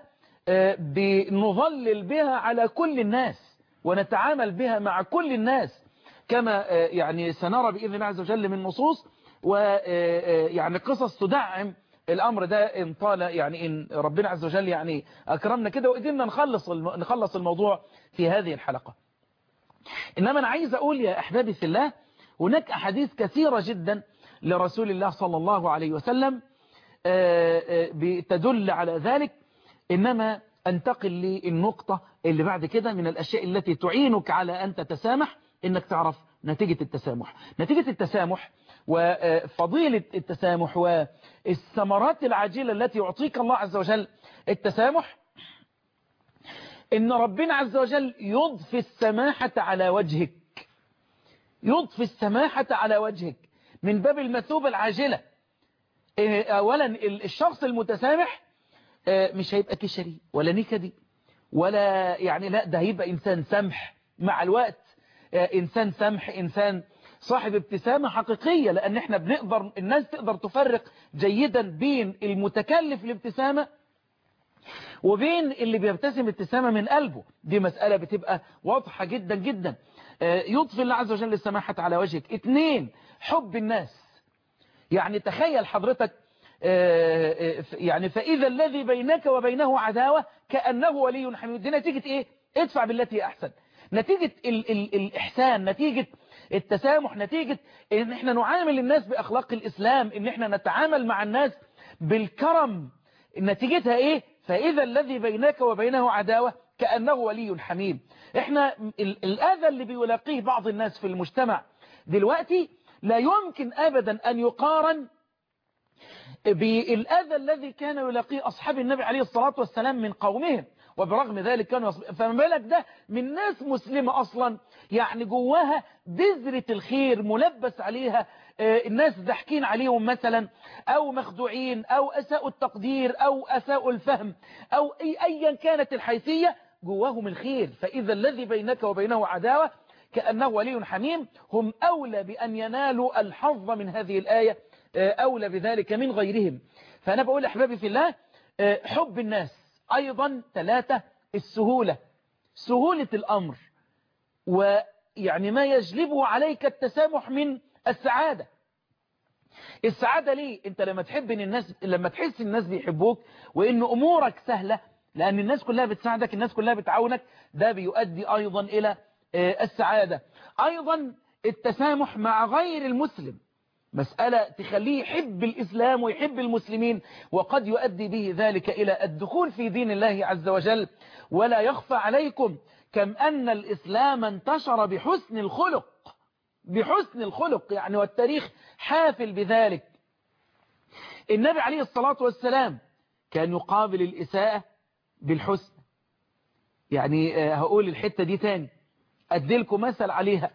بنظلل بها على كل الناس، ونتعامل بها مع كل الناس، كما يعني سنرى بإذن الله عز وجل من نصوص ويعني قصص تدعم الأمر ده، إن طال يعني إن ربنا عز وجل يعني أكرمنا كده وقدرنا نخلص الموضوع في هذه الحلقة. إنما أنا عايز أقول يا أحبابي في الله، هناك أحاديث كثيرة جدا لرسول الله صلى الله عليه وسلم بتدل على ذلك. إنما أنتقل للنقطة اللي بعد كده من الأشياء التي تعينك على أن تتسامح، إنك تعرف نتيجة التسامح وفضيلة التسامح والثمرات العاجلة التي يعطيك الله عز وجل التسامح. إن ربنا عز وجل يضفي السماحة على وجهك من باب المثوبة العاجلة. أولا الشخص المتسامح مش هيبقى كشري ولا نكدي ولا يعني، لا، ده هيبقى إنسان سمح مع الوقت، إنسان سمح، إنسان صاحب ابتسامة حقيقية. لأن احنا الناس تقدر تفرق جيدا بين المتكلف الابتسامة وبين اللي بيبتسم ابتسامة من قلبه. دي مسألة بتبقى واضحة جدا جدا. يضفي الله عز وجل السماحة على وجهك. 2 حب الناس. يعني تخيل حضرتك يعني فإذا الذي بينك وبينه عداوة كأنه ولي حميم. دي نتيجة ايه؟ ادفع بالتي احسن. نتيجة الإحسان، نتيجة التسامح، نتيجة ان احنا نعامل الناس بأخلاق الإسلام، ان احنا نتعامل مع الناس بالكرم. نتيجتها ايه؟ فإذا الذي بينك وبينه عداوة كأنه ولي حميم. احنا الأذى اللي بيلاقيه بعض الناس في المجتمع دلوقتي لا يمكن أبدا أن يقارن بالأذى الذي كان يلاقيه أصحاب النبي عليه الصلاة والسلام من قومهم، وبرغم ذلك كانوا فما بالك ده من ناس مسلمة أصلا، يعني جواها بذرة الخير ملبس عليها، الناس ضحكين عليهم مثلا أو مخدوعين أو أساءوا التقدير أو أساءوا الفهم أو أيا كانت الحيثية، جواهم الخير. فإذا الذي بينك وبينه عداوة كأنه ولي حميم، هم أولى بأن ينالوا الحظ من هذه الآية، أولى بذلك من غيرهم. فأنا بقول أحبابي في الله، حب الناس. أيضا 3 السهولة، سهولة الأمر، ويعني ما يجلبه عليك التسامح من السعادة. السعادة ليه؟ أنت لما تحب إن الناس، لما تحس الناس بيحبوك وإن أمورك سهلة، لأن الناس كلها بتساعدك، الناس كلها بتعاونك، ده بيؤدي أيضا إلى السعادة. أيضا التسامح مع غير المسلم، مسألة تخليه يحب الإسلام ويحب المسلمين، وقد يؤدي به ذلك إلى الدخول في دين الله عز وجل. ولا يخفى عليكم كم أن الإسلام انتشر بحسن الخلق، بحسن الخلق يعني، والتاريخ حافل بذلك. النبي عليه الصلاة والسلام كان يقابل الإساءة بالحسن. يعني هقول الحتة دي تاني أدلكم مثل عليها.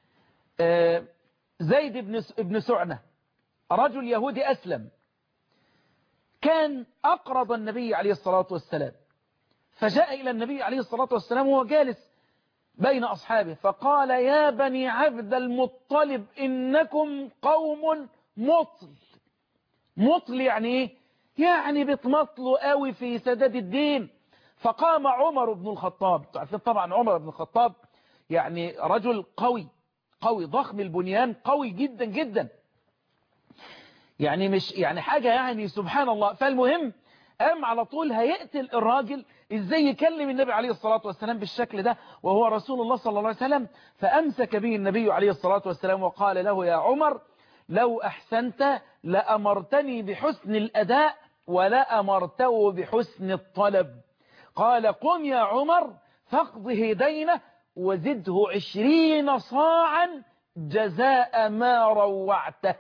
زيد بن سعنة رجل يهودي أسلم، كان أقرض النبي عليه الصلاة والسلام، فجاء إلى النبي عليه الصلاة والسلام وهو جالس بين أصحابه فقال: يا بني عبد المطلب إنكم قوم مطل. مطل يعني إيه؟ يعني بتمطلوا قوي في سداد الدين. فقام عمر بن الخطاب، تعرفين طبعا عمر بن الخطاب يعني رجل قوي ضخم البنيان، قوي جدا جدا، يعني مش يعني حاجة يعني سبحان الله. فالمهم قام على طول هيقتل الراجل، ازاي يكلم النبي عليه الصلاة والسلام بالشكل ده وهو رسول الله صلى الله عليه وسلم. فأمسك به النبي عليه الصلاة والسلام وقال له: يا عمر، لو أحسنت لأمرتني بحسن الأداء ولا أمرته بحسن الطلب. قال: قم يا عمر فاقضه دينه وزده 20 صاعا جزاء ما روعته.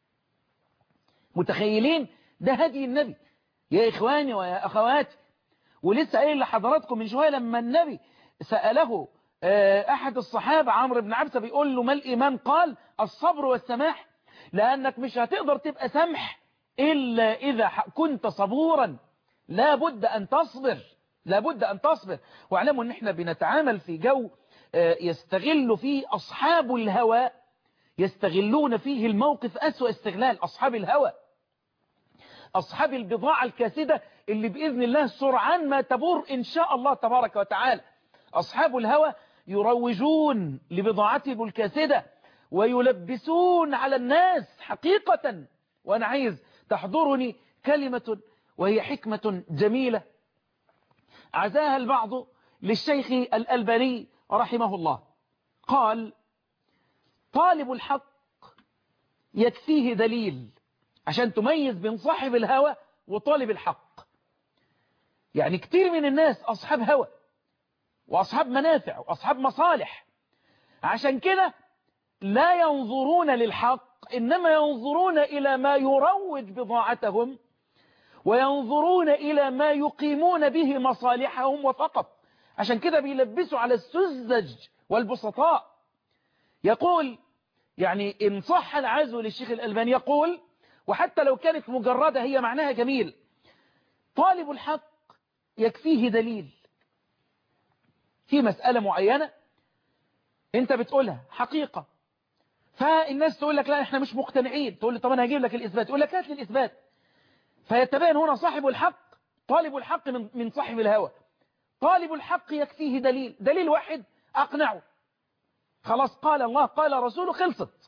متخيلين؟ ده هدي النبي يا إخواني ويا أخواتي. ولسه قايل لحضراتكم من شوية لما النبي سأله أحد الصحابة عمرو بن عبسة بيقول له: ما الإيمان؟ قال: الصبر والسماح. لأنك مش هتقدر تبقى سمح إلا إذا كنت صبورا، لابد أن تصبر، لابد أن تصبر. واعلموا أن احنا بنتعامل في جو يستغل فيه أصحاب الهوى، يستغلون فيه الموقف أسوأ استغلال. أصحاب الهوى، أصحاب البضاعة الكاسدة اللي بإذن الله سرعان ما تبور إن شاء الله تبارك وتعالى. أصحاب الهوى يروجون لبضاعتهم الكاسدة ويلبسون على الناس حقيقة. وأنا عايز تحضرني كلمة وهي حكمة جميلة عزاها البعض للشيخ الألباني رحمه الله. قال: طالب الحق يكفيه دليل عشان تميز بين صاحب الهوى وطالب الحق. يعني كتير من الناس أصحاب هوى وأصحاب منافع وأصحاب مصالح، عشان كده لا ينظرون للحق، إنما ينظرون إلى ما يروج بضاعتهم وينظرون إلى ما يقيمون به مصالحهم وفقط. عشان كده بيلبسوا على السذج والبسطاء. يقول يعني إن صح العزو للشيخ الألباني، يقول وحتى لو كانت مجردة هي معناها جميل: طالب الحق يكفيه دليل في مسألة معينة انت بتقولها حقيقة، فالناس تقول لك لا احنا مش مقتنعين، تقول لي طب انا هجيب لك الإثبات، يقول لك هات لي الإثبات. فيتبين هنا صاحب الحق، طالب الحق من صاحب الهوى. طالب الحق يكفيه دليل، دليل واحد أقنعه، خلاص قال الله قال رسوله، خلصت.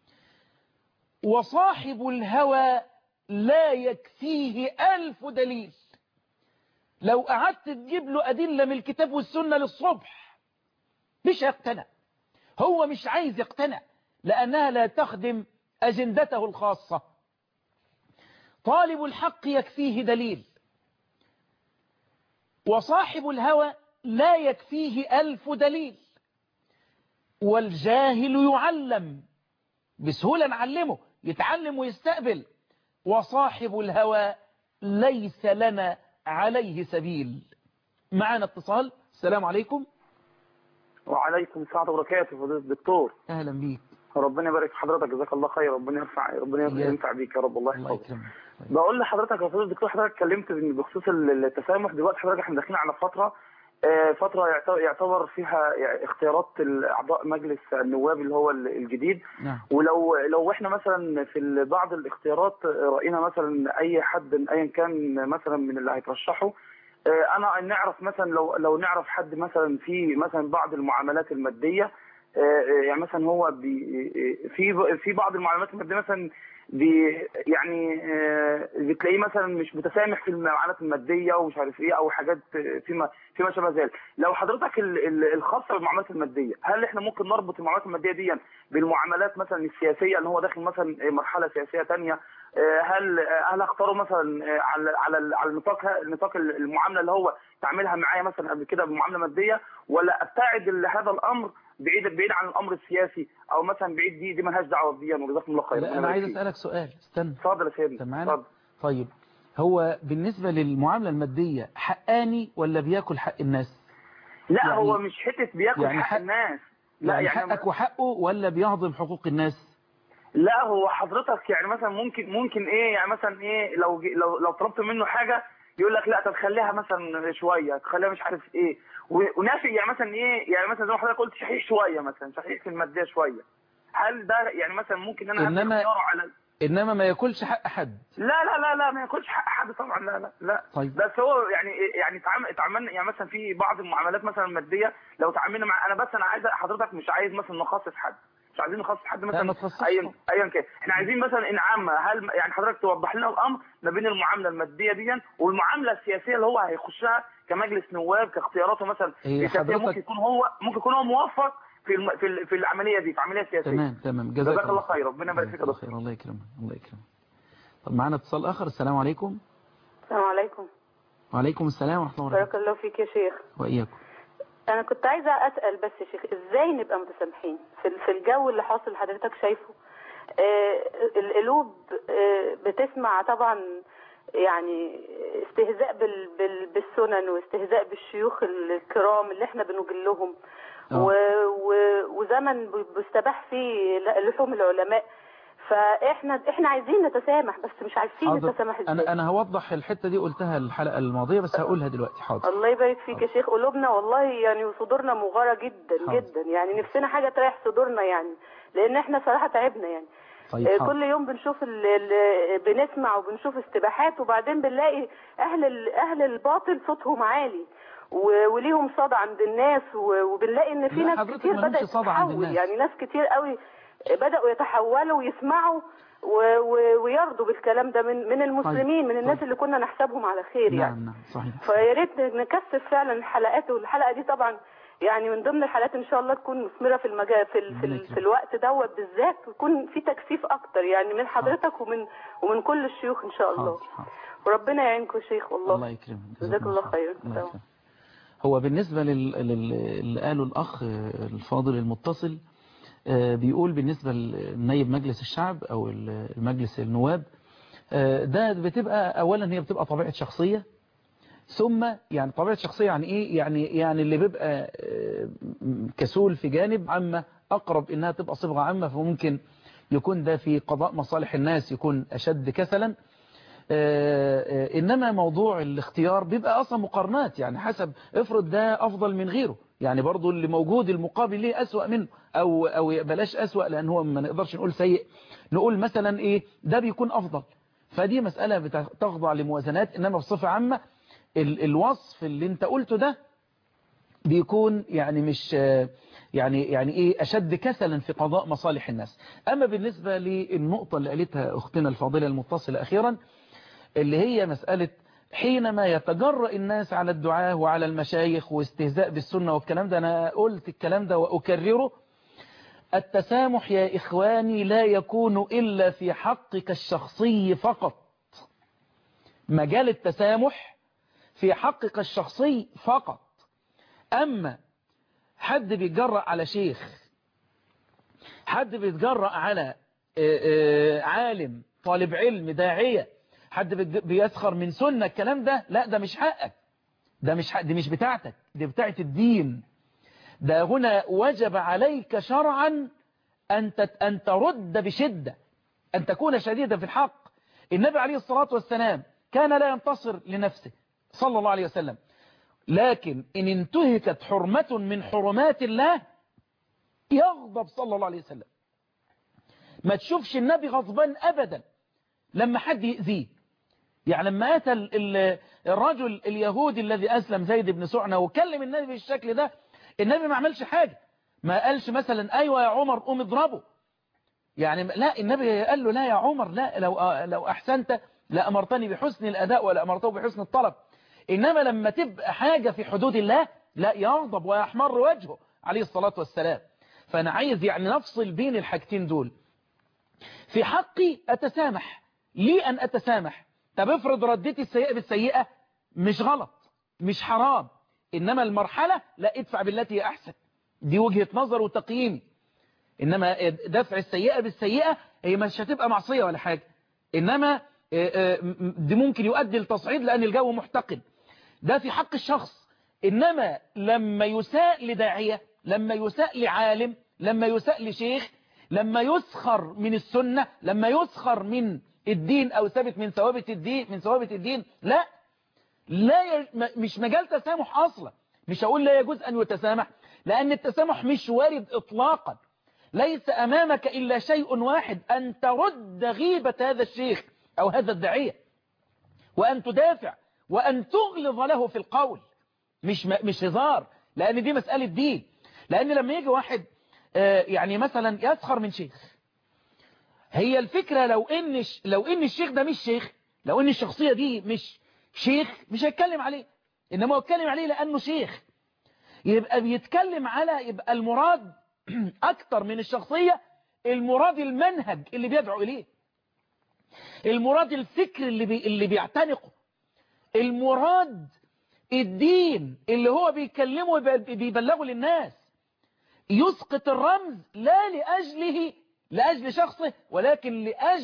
وصاحب الهوى لا يكفيه 1000 دليل، لو قعدت تجيب له أدلة من الكتاب والسنة للصبح مش هيقتنع، هو مش عايز يقتنع لأنها لا تخدم أجندته الخاصة. طالب الحق يكفيه دليل، وصاحب الهوى لا يكفيه 1000 دليل، والجاهل يعلم، بسهولة نعلمه يتعلم ويستقبل، وصاحب الهوى ليس لنا عليه سبيل. معنا اتصال. السلام عليكم. وعليكم السلام وبركاته. فضيلة الدكتور، اهلا بيك. ربنا يبارك في حضرتك، جزاك الله خير، ربنا ينفع بيك يا رب. الله يحفظك. بقول لحضرتك يا فضيلة الدكتور، حضرتك اتكلمت بخصوص التسامح. دلوقتي حضرتك احنا داخلين على فترة يعتبر فيها اختيارات اعضاء مجلس النواب اللي هو الجديد. نعم. ولو احنا مثلا في بعض الاختيارات راينا مثلا اي حد ايا كان مثلا من اللي هيترشحوا، انا نعرف مثلا لو نعرف حد مثلا في مثلا بعض المعاملات الماديه، يعني مثلا هو في بعض المعاملات الماديه مثلا يعني بتلاقيه مثلا مش متسامح في المعاملات الماديه ومش عارف ايه، او حاجات فيما شابه ذلك. لو حضرتك الخاصه بالمعاملات الماديه، هل احنا ممكن نربط المعاملات الماديه دي بالمعاملات مثلا السياسيه ان هو داخل مثلا مرحله سياسيه ثانيه؟ هل اختاره مثلا على نطاق المعامله اللي هو تعملها معايا مثلا قبل كده بمعامله ماديه، ولا ابتعد هذا الامر بعيد عن الامر السياسي، او مثلا بعيد دي مالهاش دعوه بيا؟ وجزاكم الله خير. لا انا عايز اسالك سؤال. استنى. اتفضل يا سيدنا. اتفضل. طيب هو بالنسبه للمعامله الماديه حقاني ولا بياكل حق الناس؟ لا يعني هو مش حته بياكل يعني حق الناس، لا يعني حقك وحقه، ولا بيهضم حقوق الناس؟ لا هو حضرتك يعني مثلا ممكن ايه، يعني مثلا ايه، لو طلبت منه حاجه يقول لك لا تخليها مثلا شويه، تخليها مش عارف ايه، ونافي يعني مثلا ايه، يعني مثلا زي ما حضرتك قلت شحيح شويه، مثلا شحيح في الماديه شويه. هل ده يعني مثلا ممكن انا انما ما ياكلش حق حد؟ لا ما ياكلش حق حد طبعا، لا. طيب. بس هو يعني تعاملنا يعني مثلا في بعض المعاملات مثلا الماديه لو تعاملنا مع انا عايز حضرتك، مش عايز مثلا نخصص حد، مش عايزين نخصص حد مثلا ايا كان، احنا عايزين مثلا ان عامه. هل يعني حضرتك توضح لنا الامر ما بين المعامله الماديه دي والمعامله السياسيه اللي هو هيخشها كمجلس نواب كاختياراته مثلا السياسيه؟ ممكن يكون هو موفق في العمليه دي، في عمليه سياسيه. تمام. جزاك الله خير، ربنا يبارك فيك يا دكتور. الله يكرمك. طب معانا اتصال اخر. السلام عليكم. السلام عليكم. وعليكم السلام ورحمه الله وبركاته. بارك الله فيك يا شيخ. واياكم. انا كنت عايزه اسال بس يا شيخ، ازاي نبقى متسامحين في الجو اللي حاصل حضرتك شايفه؟ القلوب بتسمع طبعا يعني استهزاء بالسنن، واستهزاء بالشيوخ الكرام اللي احنا بنجلهم، وزمن بيستباح فيه لحوم العلماء. فاحنا عايزين نتسامح، بس مش عارفين نتسامح ازاي. انا هوضح الحته دي، قلتها الحلقه الماضيه بس هقولها دلوقتي. حاضر. الله يبارك فيك يا شيخ. قلوبنا والله يعني وصدورنا مغاره جدا. حاضر. جدا يعني نفسنا حاجه تريح صدورنا، يعني لان احنا صراحه تعبنا يعني. طيب. كل يوم بنشوف بنسمع وبنشوف استباحات، وبعدين بنلاقي اهل الباطل صوتهم عالي وليهم صدى عند الناس، وبنلاقي ان في ناس كتير بدات تتحول، يعني ناس كتير قوي بدأوا يتحولوا ويسمعوا ويرضوا بالكلام ده من المسلمين. من الناس اللي كنا نحسبهم على خير يعني. نعم صحيح. فيا ريت نكثف فعلا الحلقات، والحلقه دي طبعا يعني من ضمن الحلقات ان شاء الله تكون مثمره في المجال في الوقت دوت بالذات، ويكون في تكثيف اكتر يعني من حضرتك ومن كل الشيوخ ان شاء الله. وربنا يعينكم يا شيخ والله. الله يكرمك. جزاك الله خير. هو بالنسبه اللي قاله الاخ الفاضل المتصل، بيقول بالنسبة لنائب مجلس الشعب أو المجلس النواب، ده بتبقى أولا هي بتبقى طبيعة شخصية، ثم يعني طبيعة شخصية يعني إيه؟ يعني اللي بيبقى كسول في جانب عامة أقرب إنها تبقى صبغة عامة، فممكن يكون ده في قضاء مصالح الناس يكون أشد كسلا. إنما موضوع الاختيار بيبقى أصلا مقارنات، يعني حسب افرض ده أفضل من غيره، يعني برضو اللي موجود المقابل ليه أسوأ منه، أو بلاش أسوأ لأن هو ما نقدرش نقول سيء، نقول مثلا إيه ده بيكون أفضل. فدي مسألة بتخضع لموازنات، إنما بصفة عامة الوصف اللي انت قلته ده بيكون يعني مش يعني ايه أشد كسلا في قضاء مصالح الناس. أما بالنسبة للنقطة اللي قالتها أختنا الفاضلة المتصلة أخيرا، اللي هي مسألة حينما يتجرأ الناس على الدعاة وعلى المشايخ واستهزاء بالسنة والكلام ده، أنا قلت الكلام ده وأكرره. التسامح يا إخواني لا يكون إلا في حقك الشخصي فقط. مجال التسامح في حقك الشخصي فقط. أما حد بيتجرأ على شيخ، حد بيتجرأ على عالم طالب علم داعية، حد بيسخر من سنة، الكلام ده لا، ده مش حقك، ده مش حق، دي مش بتاعتك، دي بتاعت الدين. ده هنا وجب عليك شرعا أن ترد بشدة، أن تكون شديدا في الحق. النبي عليه الصلاة والسلام كان لا ينتصر لنفسه صلى الله عليه وسلم، لكن إن انتهكت حرمة من حرمات الله يغضب صلى الله عليه وسلم. ما تشوفش النبي غضبان أبدا لما حد يأذيه. يعني لما أتى الرجل اليهودي الذي أسلم زيد بن سعنة وكلم النبي بالشكل ده، النبي ما عملش حاجة، ما قالش مثلا أيوة يا عمر قوم اضربه، يعني لا، النبي قال له لا يا عمر، لا، لو أحسنت لأمرتني بحسن الأداء ولا أمرته بحسن الطلب. إنما لما تبقى حاجة في حدود الله لا، يغضب ويحمر وجهه عليه الصلاة والسلام. فأنا عايز يعني نفصل بين الحاجتين دول. في حقي أتسامح، ليه أن أتسامح؟ طب افرض رديتي السيئة بالسيئة، مش غلط، مش حرام، إنما المرحلة لا، ادفع بالتي هي أحسن، دي وجهة نظر وتقييمي. إنما دفع السيئة بالسيئة هي مش هتبقى معصية ولا حاجة، إنما دي ممكن يؤدي لتصعيد لأن الجو محتقن، ده في حق الشخص. إنما لما يساء لداعية، لما يساء لعالم، لما يساء لشيخ، لما يسخر من السنة، لما يسخر من الدين أو ثابت من ثوابت الدين، لا مش مجال تسامح أصلا. مش هقول لا يجوز أن يتسامح، لأن التسامح مش وارد إطلاقا. ليس أمامك إلا شيء واحد، أن ترد غيبة هذا الشيخ أو هذا الداعية، وأن تدافع وأن تغلظ له في القول، مش هزار، لأن دي مسألة دين. لأن لما يجي واحد يعني مثلا يسخر من شيخ، هي الفكرة لو إن الشيخ ده مش شيخ، لو إن الشخصية دي مش شيخ، مش هيتكلم عليه، إنما يتكلم عليه لأنه شيخ، يبقى بيتكلم على، يبقى المراد أكتر من الشخصية، المراد المنهج اللي بيدعو إليه، المراد الفكر اللي بيعتنقه، المراد الدين اللي هو بيكلمه وبيبلغه للناس. يسقط الرمز لا لأجل شخصه، ولكن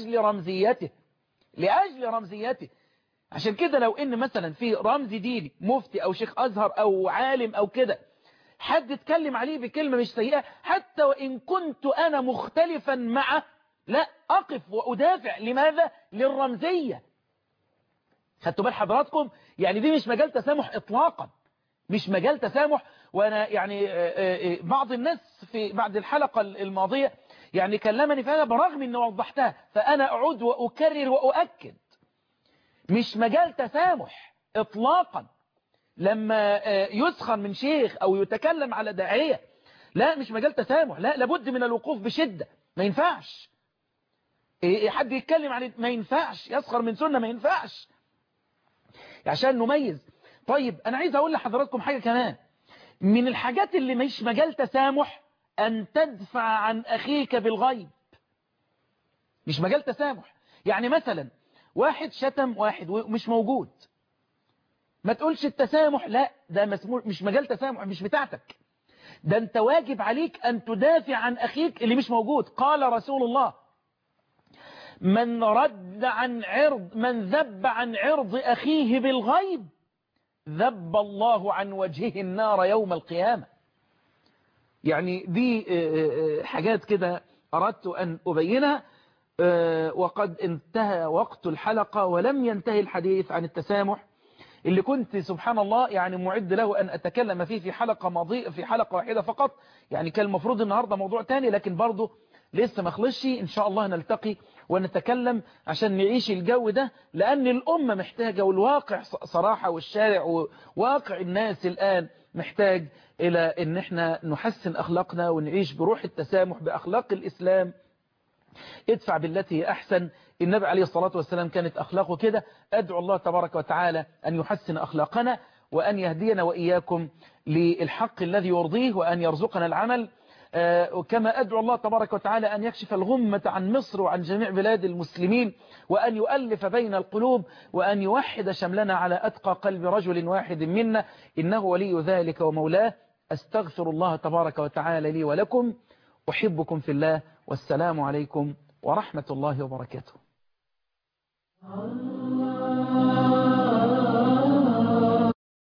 لأجل رمزيته. عشان كده لو إن مثلا في رمز ديني، مفتي أو شيخ أزهر أو عالم أو كده، حد اتكلم عليه بكلمة مش سيئة، حتى وإن كنت أنا مختلفا معه، لا، أقف وأدافع. لماذا؟ للرمزية. خدتوا بال حضراتكم؟ يعني دي مش مجال تسامح إطلاقا، مش مجال تسامح. وأنا يعني بعض الناس في بعد الحلقة الماضية يعني كلمني فيها برغم أني وضحتها، فأنا أعود وأكرر وأؤكد، مش مجال تسامح إطلاقا. لما يسخر من شيخ أو يتكلم على داعية، لا، مش مجال تسامح، لا، لابد من الوقوف بشدة. ما ينفعش حد يتكلم عن، ما ينفعش يسخر من سنة، ما ينفعش، عشان نميز. طيب أنا عايز أقول لحضراتكم حاجة كمان من الحاجات اللي مش مجال تسامح، أن تدفع عن أخيك بالغيب، مش مجال تسامح. يعني مثلا واحد شتم واحد ومش موجود، ما تقولش التسامح، لا، ده مش مجال تسامح، مش بتاعتك، ده انت واجب عليك أن تدافع عن أخيك اللي مش موجود. قال رسول الله: من ذب عن عرض أخيه بالغيب ذب الله عن وجهه النار يوم القيامة. يعني دي حاجات كده أردت أن أبينها. وقد انتهى وقت الحلقة ولم ينتهي الحديث عن التسامح اللي كنت سبحان الله يعني معد له أن أتكلم فيه في حلقة ماضية، في حلقة واحدة فقط. يعني كان المفروض النهاردة موضوع تاني، لكن برضه لسه ما خلصش. إن شاء الله نلتقي ونتكلم عشان نعيش الجو ده، لأن الأمة محتاجة، والواقع صراحة والشارع وواقع الناس الآن محتاج إلى أن احنا نحسن أخلاقنا ونعيش بروح التسامح بأخلاق الإسلام. ادفع بالتي هي أحسن. النبي عليه الصلاة والسلام كانت أخلاقه كده. أدعو الله تبارك وتعالى أن يحسن أخلاقنا وأن يهدينا وإياكم للحق الذي يرضيه وأن يرزقنا العمل. وكما أدعو الله تبارك وتعالى أن يكشف الغمة عن مصر وعن جميع بلاد المسلمين، وأن يؤلف بين القلوب، وأن يوحد شملنا على أتقى قلب رجل واحد منا، إنه ولي ذلك ومولاه. أستغفر الله تبارك وتعالى لي ولكم، أحبكم في الله، والسلام عليكم ورحمة الله وبركاته.